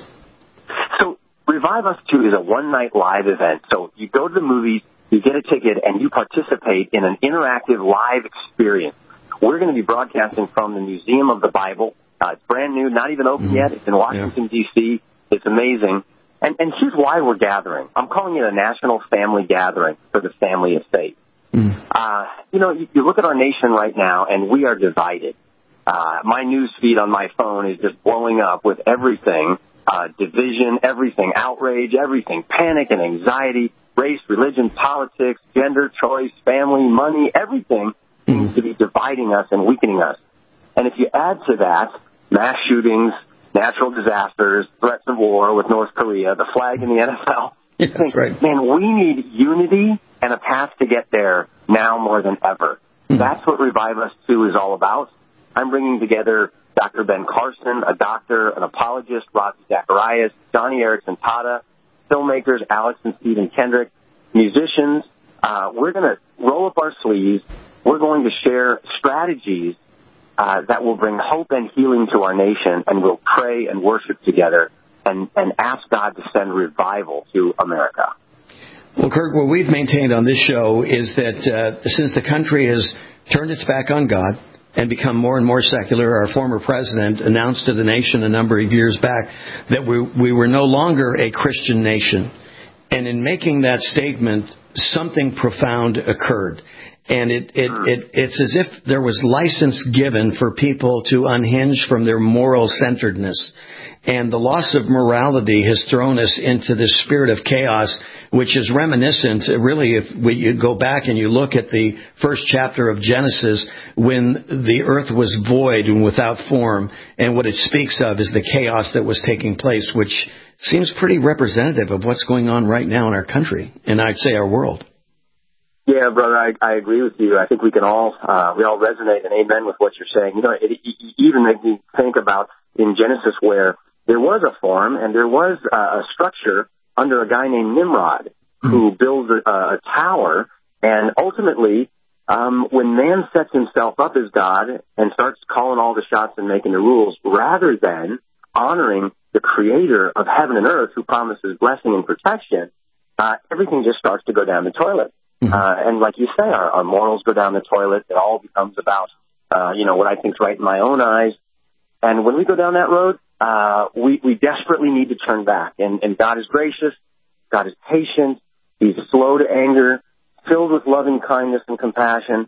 Speaker 3: So, Revive Us two is a one-night live event. So, you go to the movies, you get a ticket, and you participate in an interactive live experience. We're going to be broadcasting from the Museum of the Bible. Uh, it's brand new, not even open mm-hmm. yet. It's in Washington, yeah. D C It's amazing. And, and here's why we're gathering. I'm calling it a national family gathering for the family of faith. Mm. Uh, you know, you, you look at our nation right now, and we are divided. Uh, my news feed on my phone is just blowing up with everything, uh, division, everything, outrage, everything, panic and anxiety, race, religion, politics, gender, choice, family, money, everything mm. seems to be dividing us and weakening us. And if you add to that mass shootings, natural disasters, threats of war with North Korea, the flag in the N F L.
Speaker 7: Yeah, that's right.
Speaker 3: Man, we need unity and a path to get there now more than ever. Mm-hmm. That's what Revive Us two is all about. I'm bringing together Doctor Ben Carson, a doctor, an apologist, Ravi Zacharias, Johnny Erickson Tata, filmmakers Alex and Stephen Kendrick, musicians. Uh, we're going to roll up our sleeves. We're going to share strategies Uh, that will bring hope and healing to our nation, and we'll pray and worship together and, and ask God to send revival to America.
Speaker 7: Well, Kirk, what we've maintained on this show is that uh, since the country has turned its back on God and become more and more secular, our former president announced to the nation a number of years back that we, we were no longer a Christian nation. And in making that statement, something profound occurred. And it, it, it, it's as if there was license given for people to unhinge from their moral centeredness. And the loss of morality has thrown us into this spirit of chaos, which is reminiscent, really, if we, you go back and you look at the first chapter of Genesis, when the earth was void and without form. And what it speaks of is the chaos that was taking place, which seems pretty representative of what's going on right now in our country, and I'd say our world.
Speaker 3: Yeah, brother, I, I agree with you. I think we can all, uh, we all resonate and amen with what you're saying. You know, it, it even makes me think about in Genesis where there was a form and there was a, a structure under a guy named Nimrod who builds a, a tower, and ultimately, um, when man sets himself up as God and starts calling all the shots and making the rules, rather than honoring the creator of heaven and earth who promises blessing and protection, uh, everything just starts to go down the toilet. Mm-hmm. Uh, and like you say, our, our morals go down the toilet. It all becomes about, uh, you know, what I think's right in my own eyes. And when we go down that road, uh, we, we desperately need to turn back. And, and God is gracious. God is patient. He's slow to anger, filled with loving kindness and compassion.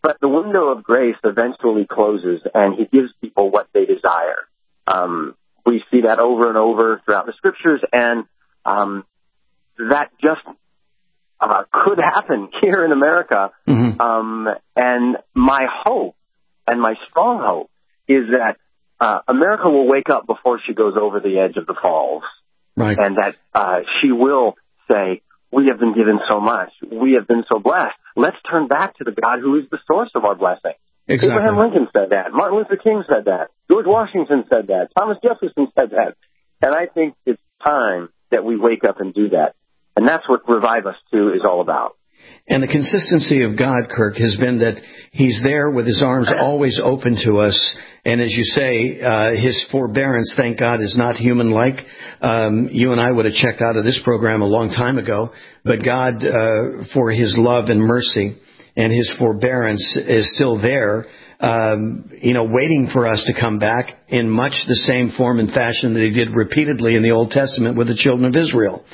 Speaker 3: but the window of grace eventually closes, and he gives people what they desire. Um, we see that over and over throughout the scriptures, and um, that just uh, could happen here in America. Mm-hmm. Um, and my hope, and my strong hope, is that uh, America will wake up before she goes over the edge of the falls.
Speaker 7: Right.
Speaker 3: And that uh, she will say, we have been given so much. We have been so blessed. Let's turn back to the God who is the source of our blessing.
Speaker 7: Exactly.
Speaker 3: Abraham Lincoln said that. Martin Luther King said that. George Washington said that. Thomas Jefferson said that. And I think it's time that we wake up and do that. And that's what Revive Us Too is all about.
Speaker 7: And the consistency of God, Kirk, has been that he's there with his arms always open to us. And as you say, uh, his forbearance, thank God, is not human-like. Um, you and I would have checked out of this program a long time ago. But God, uh, for his love and mercy and his forbearance is still there, um, you know, waiting for us to come back in much the same form and fashion that he did repeatedly in the Old Testament with the children of Israel.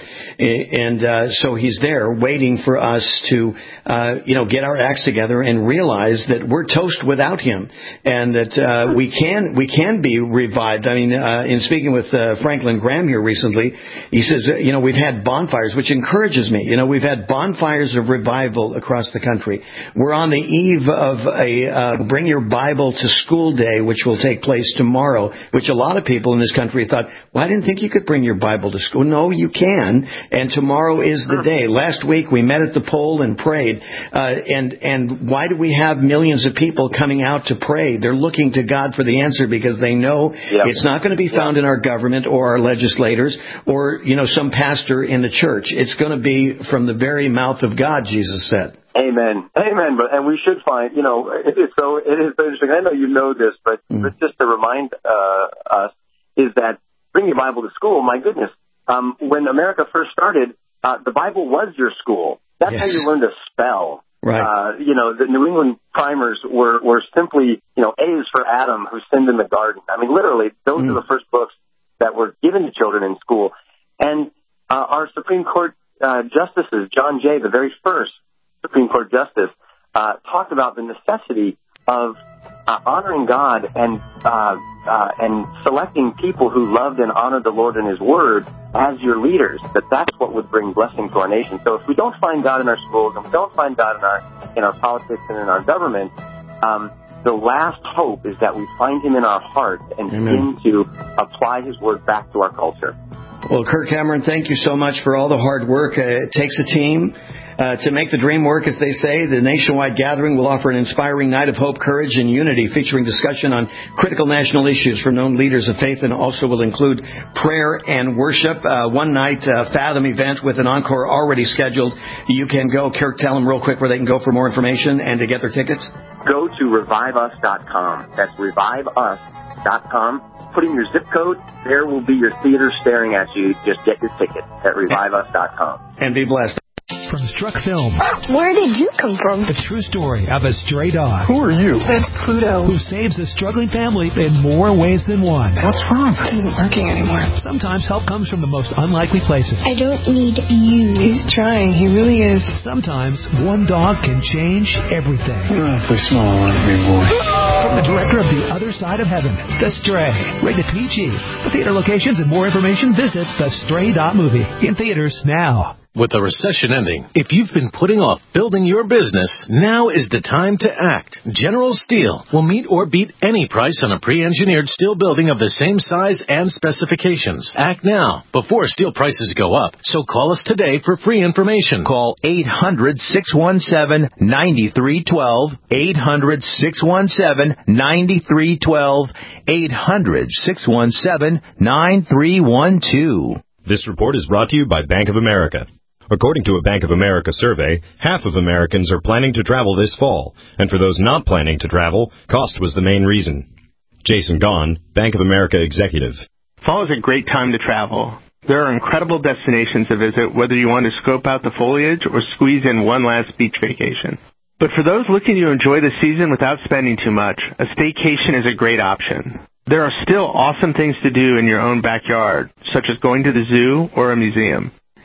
Speaker 7: And uh, so he's there waiting for us to, uh, you know, get our acts together and realize that we're toast without him, and that uh, we can we can be revived. I mean, uh, in speaking with uh, Franklin Graham here recently, he says, you know, we've had bonfires, which encourages me. You know, we've had bonfires of revival across the country. We're on the eve of a uh, Bring Your Bible to School Day, which will take place tomorrow. Which a lot of people in this country thought, well, I didn't think you could bring your Bible to school. No, you can. And tomorrow is the day. Last week we met at the poll and prayed. Uh, and, and why do we have millions of people coming out to pray? They're looking to God for the answer because they know yep. it's not going to be found yep. in our government or our legislators or, you know, some pastor in the church. It's going to be from the very mouth of God, Jesus said.
Speaker 3: Amen. Amen. But, and we should find, you know, it is so, it is so interesting. I know you know this, but, mm. but just to remind uh, us is that Bring Your Bible to School, my goodness, um, when America first started, uh, the Bible was your school. That's yes. how you learned to spell.
Speaker 7: Right.
Speaker 3: Uh, you know, the New England primers were, were simply, you know, A is for Adam who sinned in the garden. I mean, literally, those mm. are the first books that were given to children in school. And uh, our Supreme Court uh, justices, John Jay, the very first Supreme Court justice, uh, talked about the necessity of uh, honoring God and uh, uh, and selecting people who loved and honored the Lord and His Word as your leaders. That that's what would bring blessing to our nation. So if we don't find God in our schools and we don't find God in our in our politics and in our government, um, the last hope is that we find Him in our hearts and Amen. Begin to apply His Word back to our culture.
Speaker 7: Well, Kirk Cameron, thank you so much for all the hard work. Uh, it takes a team. Uh, to make the dream work, as they say, the nationwide gathering will offer an inspiring night of hope, courage, and unity, featuring discussion on critical national issues from known leaders of faith, and also will include prayer and worship. Uh, one night uh, Fathom event with an encore already scheduled. You can go. Kirk, tell them real quick where they can go for more information and to get their tickets.
Speaker 3: Go to revive us dot com. That's revive us dot com. Put in your zip code. There will be your theater staring at you. Just get your ticket at revive us dot com.
Speaker 7: And be blessed.
Speaker 4: From Struck Films.
Speaker 8: Where did you come from?
Speaker 4: The true story of a stray dog.
Speaker 8: Who are you? That's Pluto.
Speaker 4: Who saves a struggling family in more ways than one.
Speaker 8: What's wrong? He isn't working anymore.
Speaker 4: Sometimes help comes from the most unlikely places.
Speaker 8: I don't need you. He's trying. He really is.
Speaker 4: Sometimes one dog can change everything.
Speaker 8: You're awfully small, aren't you, boy?
Speaker 4: From the director of The Other Side of Heaven, The Stray. Rated P G. For theater locations and more information, visit the stray dot movie. In theaters now.
Speaker 10: With the recession ending, if you've been putting off building your business, now is the time to act. General Steel will meet or beat any price on a pre-engineered steel building of the same size and specifications. Act now, before steel prices go up. So call us today for free information.
Speaker 11: Call eight hundred, six one seven, nine three one two, eight hundred, six one seven, nine three one two, eight hundred, six one seven, nine three one two.
Speaker 25: This report is brought to you by Bank of America. According to a Bank of America survey, half of Americans are planning to travel this fall, and for those not planning to travel, cost was the main reason. Jason Gaughan, Bank of America executive.
Speaker 26: Fall is a great time to travel. There are incredible destinations to visit, whether you want to scope out the foliage or squeeze in one last beach vacation. But for those looking to enjoy the season without spending too much, a staycation is a great option. There are still awesome things to do in your own backyard, such as going to the zoo or a museum.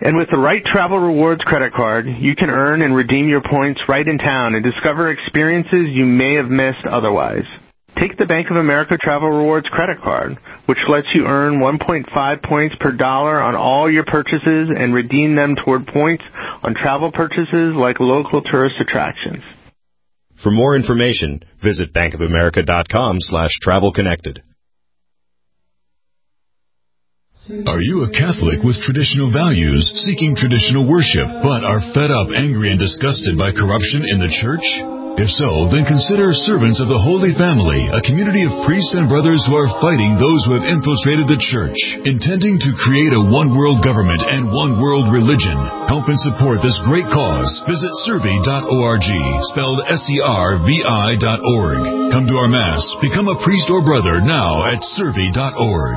Speaker 26: And with the right Travel Rewards credit card, you can earn and redeem your points right in town and discover experiences you may have missed otherwise. Take the Bank of America Travel Rewards credit card, which lets you earn one point five points per dollar on all your purchases and redeem them toward points on travel purchases like local tourist attractions.
Speaker 25: For more information, visit bankofamerica.com slash travel connected.
Speaker 9: Are you a Catholic with traditional values, seeking traditional worship, but are fed up, angry, and disgusted by corruption in the church? If so, then consider Servants of the Holy Family, a community of priests and brothers who are fighting those who have infiltrated the church, intending to create a one-world government and one-world religion. Help and support this great cause. Visit servi dot org, spelled S E R V I dot org. Come to our Mass. Become a priest or brother now at servi dot org.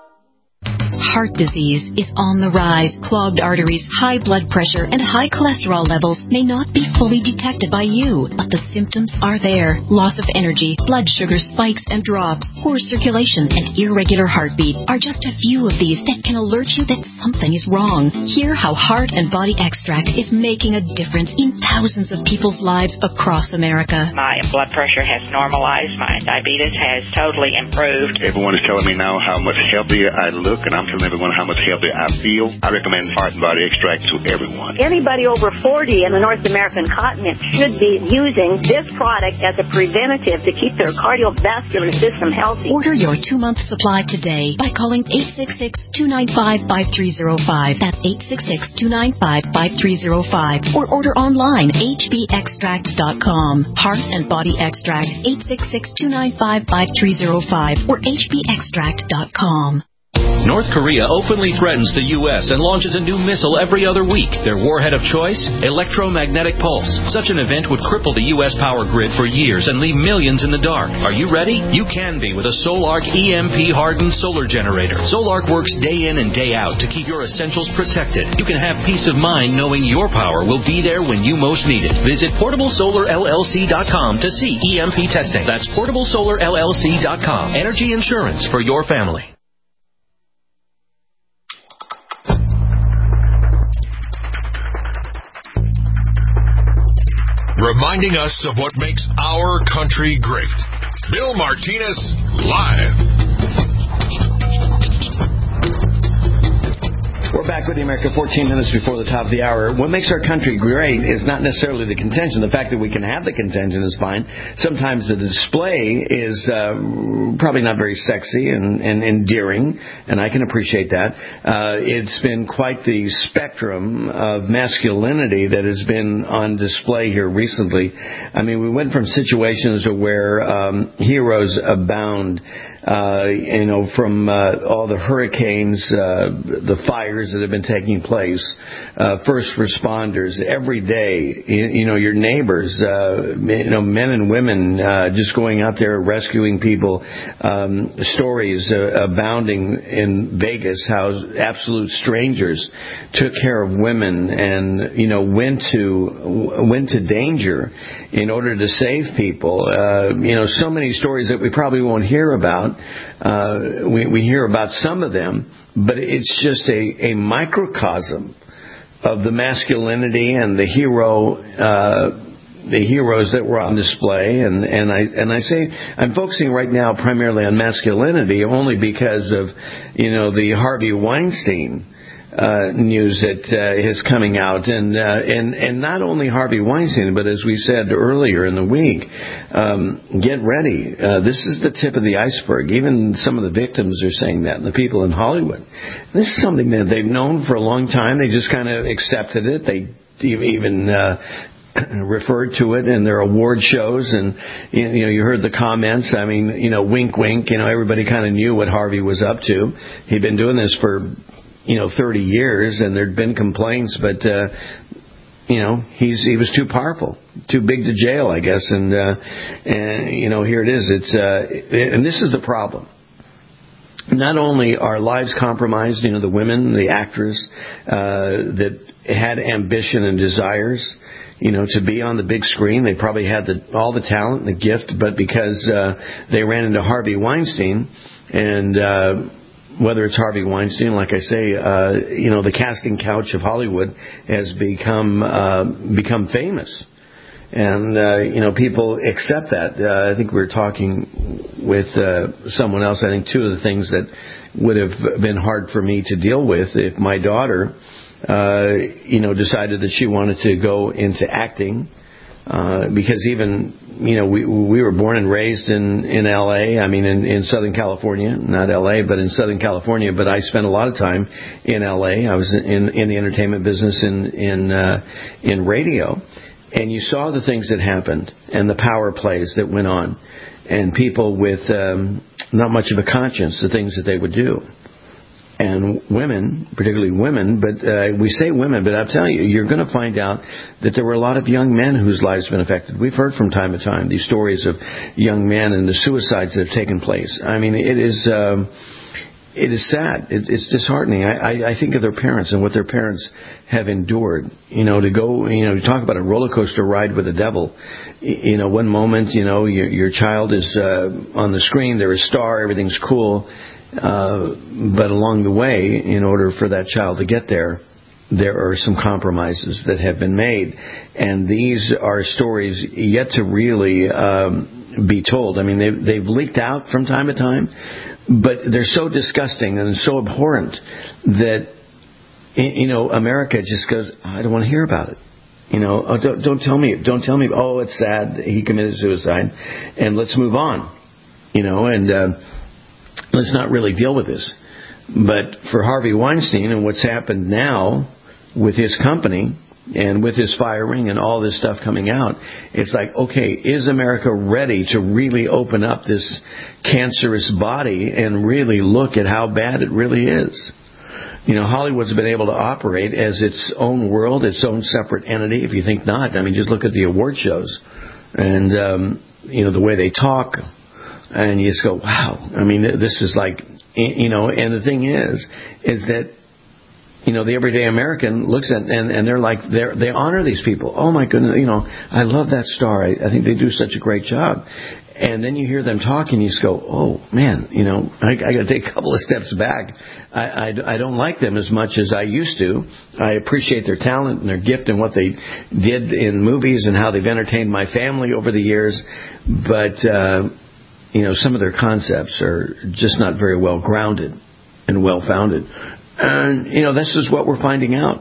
Speaker 12: Heart disease is on the rise. Clogged arteries, high blood pressure, and high cholesterol levels may not be fully detected by you, but the symptoms are there. Loss of energy, blood sugar spikes and drops, poor circulation, and irregular heartbeat are just a few of these that can alert you that something is wrong. Hear how Heart and Body Extract is making a difference in thousands of people's lives across America.
Speaker 13: My blood pressure has normalized. My diabetes has totally improved.
Speaker 14: Everyone is telling me now how much healthier I look, and I'm telling everyone how much healthier I feel. I recommend Heart and Body Extract to everyone.
Speaker 15: Anybody over forty in the North American continent should be using this product as a preventative to keep their cardiovascular system healthy.
Speaker 12: Order your two-month supply today by calling eight six six, two nine five, five three zero five. That's eight six six, two nine five, five three zero five. Or order online, h b extract dot com. Heart and Body Extract, eight six six, two nine five, five three zero five or h b extract dot com.
Speaker 17: North Korea openly threatens the U S and launches a new missile every other week. Their warhead of choice? Electromagnetic pulse. Such an event would cripple the U S power grid for years and leave millions in the dark. Are you ready? You can be with a Solarc E M P-hardened solar generator. Solarc works day in and day out to keep your essentials protected. You can have peace of mind knowing your power will be there when you most need it. Visit portable solar L L C dot com to see E M P testing. That's portable solar L L C dot com. Energy insurance for your family.
Speaker 2: Reminding us of what makes our country great. Bill Martinez, live.
Speaker 7: We're back with the America fourteen minutes before the top of the hour. What makes our country great is not necessarily the contention. The fact that we can have the contention is fine. Sometimes the display is uh, probably not very sexy and, and endearing, and I can appreciate that. Uh, it's been quite the spectrum of masculinity that has been on display here recently. I mean, we went from situations where um, heroes abound, Uh, you know, from uh, all the hurricanes, uh, the fires that have been taking place, uh, first responders every day, you, you know, your neighbors, uh, you know, men and women uh, just going out there rescuing people. Um, stories uh, abounding in Vegas, how absolute strangers took care of women and, you know, went to went to danger in order to save people. Uh, you know, so many stories that we probably won't hear about. Uh, we, we hear about some of them, but it's just a, a microcosm of the masculinity and the hero, uh, the heroes that were on display. And, and I and I say I'm focusing right now primarily on masculinity only because of, you know, the Harvey Weinstein Uh, news that uh, is coming out, and uh, and and not only Harvey Weinstein, but as we said earlier in the week, um, get ready. Uh, this is the tip of the iceberg. Even some of the victims are saying that, and the people in Hollywood. This is something that they've known for a long time. They just kind of accepted it. They even uh, referred to it in their award shows, and you know, you heard the comments. I mean, you know, wink, wink. You know, everybody kind of knew what Harvey was up to. He'd been doing this for, you know, thirty years, and there'd been complaints, but, uh, you know, he's, he was too powerful, too big to jail, I guess. And, uh, and, you know, here it is. It's, uh, and this is the problem. Not only are lives compromised, you know, the women, the actors, uh, that had ambition and desires, you know, to be on the big screen. They probably had the, all the talent, the gift, but because, uh, they ran into Harvey Weinstein and, uh, whether it's Harvey Weinstein, like I say, uh, you know, the casting couch of Hollywood has become uh, become famous. And, uh, you know, people accept that. Uh, I think we were talking with uh, someone else. I think two of the things that would have been hard for me to deal with if my daughter, uh, you know, decided that she wanted to go into acting. Uh, because even, you know, we we were born and raised in, in L A, I mean, in, in Southern California, not L A, but in Southern California. But I spent a lot of time in L A. I was in, in the entertainment business in, in, uh, in radio. And you saw the things that happened and the power plays that went on and people with um, not much of a conscience, the things that they would do. And women, particularly women, but uh, we say women, but I'll tell you, you're going to find out that there were a lot of young men whose lives have been affected. We've heard from time to time these stories of young men and the suicides that have taken place. I mean, it is... Um, It is sad. It, it's disheartening. I, I, I think of their parents and what their parents have endured. You know, to go, you know, you talk about a roller coaster ride with the devil. You know, one moment, you know, your, your child is uh, on the screen, they're a star, everything's cool. Uh, but along the way, in order for that child to get there, there are some compromises that have been made. And these are stories yet to really um, be told. I mean, they've, they've leaked out from time to time. But they're so disgusting and so abhorrent that, you know, America just goes, I don't want to hear about it. You know, oh, don't, don't tell me, don't tell me, oh, it's sad that he committed suicide, and let's move on. You know, and uh, let's not really deal with this. But for Harvey Weinstein and what's happened now with his company and with his firing and all this stuff coming out, it's like, okay, is America ready to really open up this cancerous body and really look at how bad it really is? You know, Hollywood's been able to operate as its own world, its own separate entity. If you think not, I mean, just look at the award shows and, um, you know, the way they talk. And you just go, wow, I mean, this is like, you know, and the thing is, is that, you know, the everyday American looks at and, and they're like, they're, they honor these people. Oh, my goodness, you know, I love that star. I, I think they do such a great job. And then you hear them talk and you just go, oh, man, you know, I, I got to take a couple of steps back. I, I, I don't like them as much as I used to. I appreciate their talent and their gift and what they did in movies and how they've entertained my family over the years. But, uh, you know, some of their concepts are just not very well grounded and well founded. And, you know, this is what we're finding out.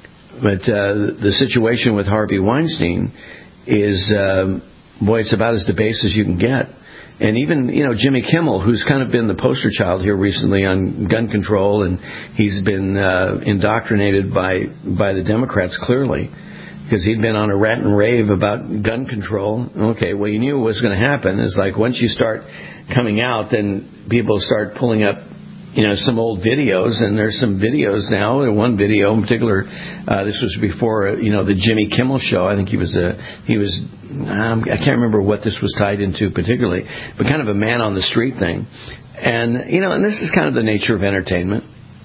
Speaker 7: But uh, the situation with Harvey Weinstein is, um, boy, it's about as debased as you can get. And even, you know, Jimmy Kimmel, who's kind of been the poster child here recently on gun control, and he's been uh, indoctrinated by, by the Democrats, clearly, because he'd been on a rant and rave about gun control. Okay, well, you knew what was going to happen. It's like once you start coming out, then people start pulling up, you know, some old videos, and there's some videos now. One video in particular, uh, this was before, you know, the Jimmy Kimmel show. I think he was a, he was, um, I can't remember what this was tied into particularly, but kind of a man on the street thing. And, you know, and this is kind of the nature of entertainment.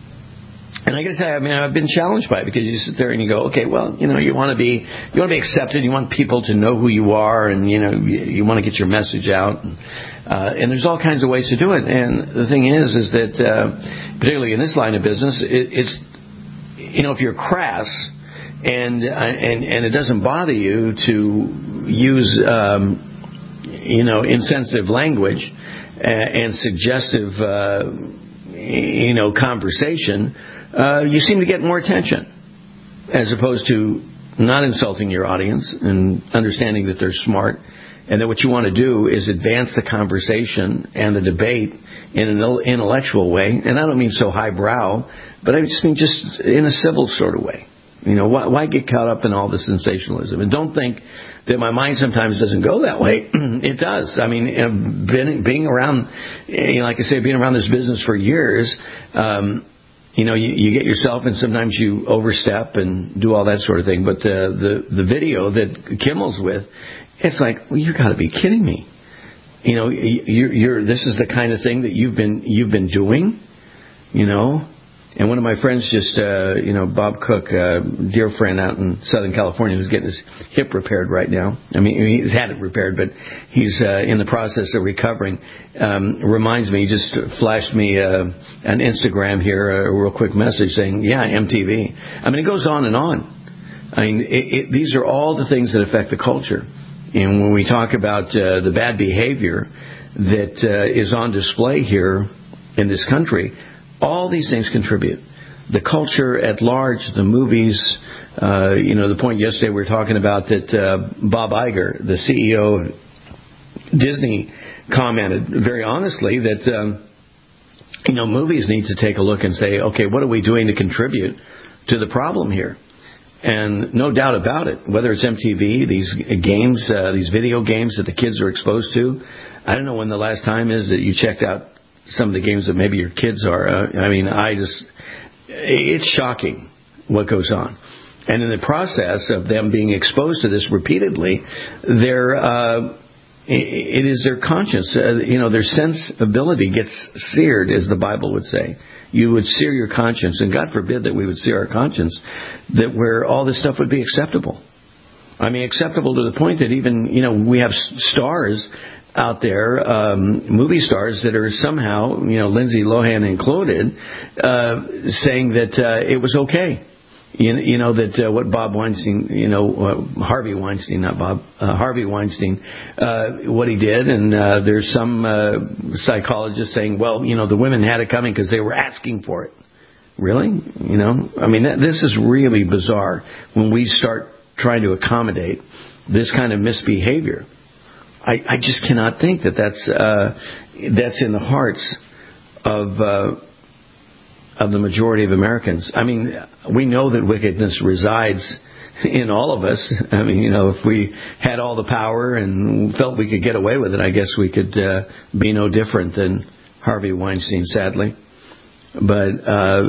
Speaker 7: And I got to tell you, I mean, I've been challenged by it because you sit there and you go, okay, well, you know, you want to be, you want to be accepted, you want people to know who you are, and you know, you, you want to get your message out. And, uh, and there's all kinds of ways to do it. And the thing is, is that uh, particularly in this line of business, it, it's, you know, if you're crass and and and it doesn't bother you to use, um, you know, insensitive language and, and suggestive, uh, you know, conversation. Uh, you seem to get more attention as opposed to not insulting your audience and understanding that they're smart and that what you want to do is advance the conversation and the debate in an intellectual way. And I don't mean so highbrow, but I just mean just in a civil sort of way. You know, why, why get caught up in all the sensationalism? And don't think that my mind sometimes doesn't go that way. It does. I mean, you know, being, being around, you know, like I say, being around this business for years, um, you know, you, you get yourself and sometimes you overstep and do all that sort of thing. But uh, the the video that Kimmel's with, it's like, well, you got to be kidding me. You know, you're, you're this is the kind of thing that you've been you've been doing. You know, And one of my friends just, uh, you know, Bob Cook, a dear friend out in Southern California who's getting his hip repaired right now. I mean, he's had it repaired, but he's uh, in the process of recovering. Um, reminds me, he just flashed me uh, an Instagram here, a real quick message saying, yeah, M T V. I mean, it goes on and on. I mean, it, it, these are all the things that affect the culture. And when we talk about uh, the bad behavior that uh, is on display here in this country, all these things contribute. The culture at large, the movies, uh, you know, the point yesterday we were talking about that uh, Bob Iger, the C E O of Disney, commented very honestly that, um, you know, movies need to take a look and say, okay, what are we doing to contribute to the problem here? And no doubt about it, whether it's M T V, these games, uh, these video games that the kids are exposed to, I don't know when the last time is that you checked out some of the games that maybe your kids are. Uh, I mean, I just, it's shocking what goes on. And in the process of them being exposed to this repeatedly, their, uh, it is their conscience, uh, you know, their sensibility gets seared, as the Bible would say. You would sear your conscience, and God forbid that we would sear our conscience, that where all this stuff would be acceptable. I mean, acceptable to the point that even, you know, we have stars out there, um, movie stars that are somehow, you know, Lindsay Lohan included, uh, saying that uh, it was okay. You, you know, that uh, what Bob Weinstein, you know, uh, Harvey Weinstein, not Bob, uh, Harvey Weinstein, uh, what he did. And uh, there's some uh, psychologist saying, well, you know, the women had it coming because they were asking for it. Really? You know, I mean, that, this is really bizarre when we start trying to accommodate this kind of misbehavior. I, I just cannot think that that's uh, that's in the hearts of uh, of the majority of Americans. I mean, we know that wickedness resides in all of us. I mean, you know, if we had all the power and felt we could get away with it, I guess we could uh, be no different than Harvey Weinstein, sadly. But uh,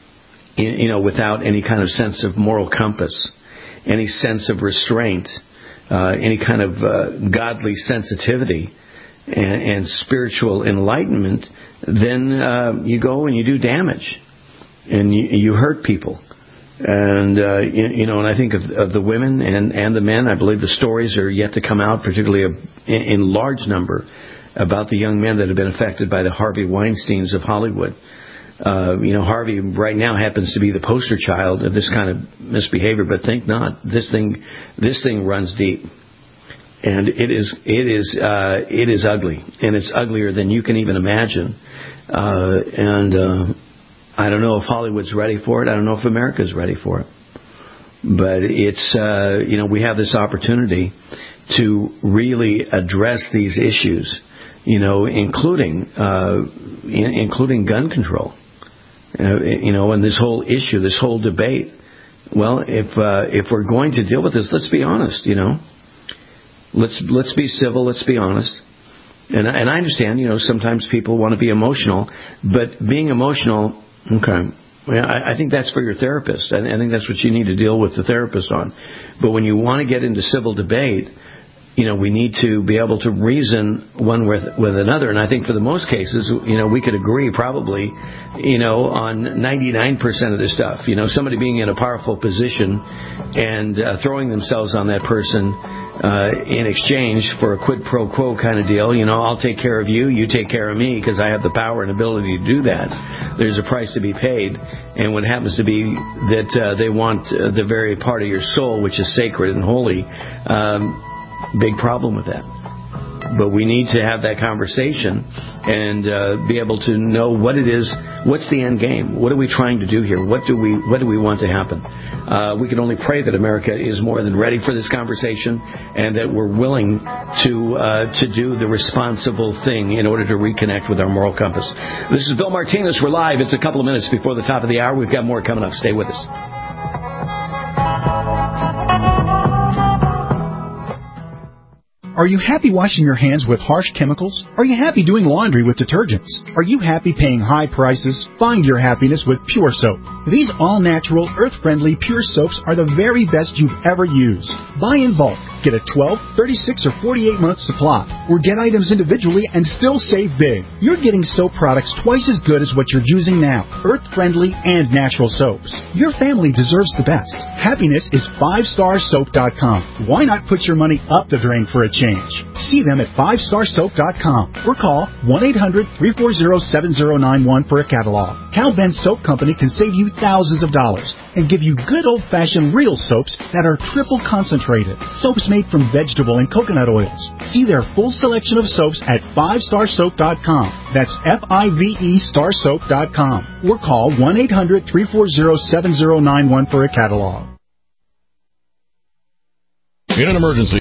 Speaker 7: you know, without any kind of sense of moral compass, any sense of restraint. Uh, any kind of uh, godly sensitivity and, and spiritual enlightenment, then uh, you go and you do damage and you, you hurt people. And, uh, you, you know, and I think of, of the women and, and the men, I believe the stories are yet to come out, particularly in, in large number, about the young men that have been affected by the Harvey Weinsteins of Hollywood. Uh, you know, Harvey right now happens to be the poster child of this kind of misbehavior, but think not. This thing, this thing runs deep, and it is, it is, uh, it is ugly, and it's uglier than you can even imagine. Uh, and uh, I don't know if Hollywood's ready for it. I don't know if America's ready for it. But it's, uh, you know, we have this opportunity to really address these issues, you know, including, uh, in, including gun control. Uh, you know, and this whole issue, this whole debate. Well, if uh, if we're going to deal with this, let's be honest. You know, let's let's be civil. Let's be honest. And and I understand. You know, sometimes people want to be emotional, but being emotional, okay. Well, I, I think that's for your therapist. I, I think that's what you need to deal with the therapist on. But when you want to get into civil debate, you know, we need to be able to reason one with with another. And I think for the most cases, you know, we could agree probably, you know, on ninety-nine percent of this stuff. You know, somebody being in a powerful position and uh, throwing themselves on that person uh, in exchange for a quid pro quo kind of deal. You know, I'll take care of you, you take care of me because I have the power and ability to do that. There's a price to be paid. And what happens to be that uh, they want uh, the very part of your soul, which is sacred and holy, um, big problem with that. But we need to have that conversation and uh, be able to know what it is. What's the end game? What are we trying to do here? What do we What do we want to happen? Uh, we can only pray that America is more than ready for this conversation and that we're willing to uh, to do the responsible thing in order to reconnect with our moral compass. This is Bill Martinez. We're live. It's a couple of minutes before the top of the hour. We've got more coming up. Stay with us.
Speaker 16: Are you happy washing your hands with harsh chemicals? Are you happy doing laundry with detergents? Are you happy paying high prices? Find your happiness with Pure Soap. These all-natural, earth-friendly Pure Soaps are the very best you've ever used. Buy in bulk. Get a twelve, thirty-six, or forty-eight month supply, or get items individually and still save big. You're getting soap products twice as good as what you're using now. Earth-friendly and natural soaps. Your family deserves the best. Happiness is five star soap dot com. Why not put your money up the drain for a change? See them at five star soap dot com or call one eight hundred, three four zero, seven zero nine one for a catalog. Cal Ben Soap Company can save you thousands of dollars and give you good old-fashioned real soaps that are triple concentrated. Soaps made from vegetable and coconut oils. See their full selection of soaps at five star soap dot com. That's F I V E star soap dot com. Or call one eight hundred, three four zero, seven zero nine one for a catalog.
Speaker 24: In an emergency,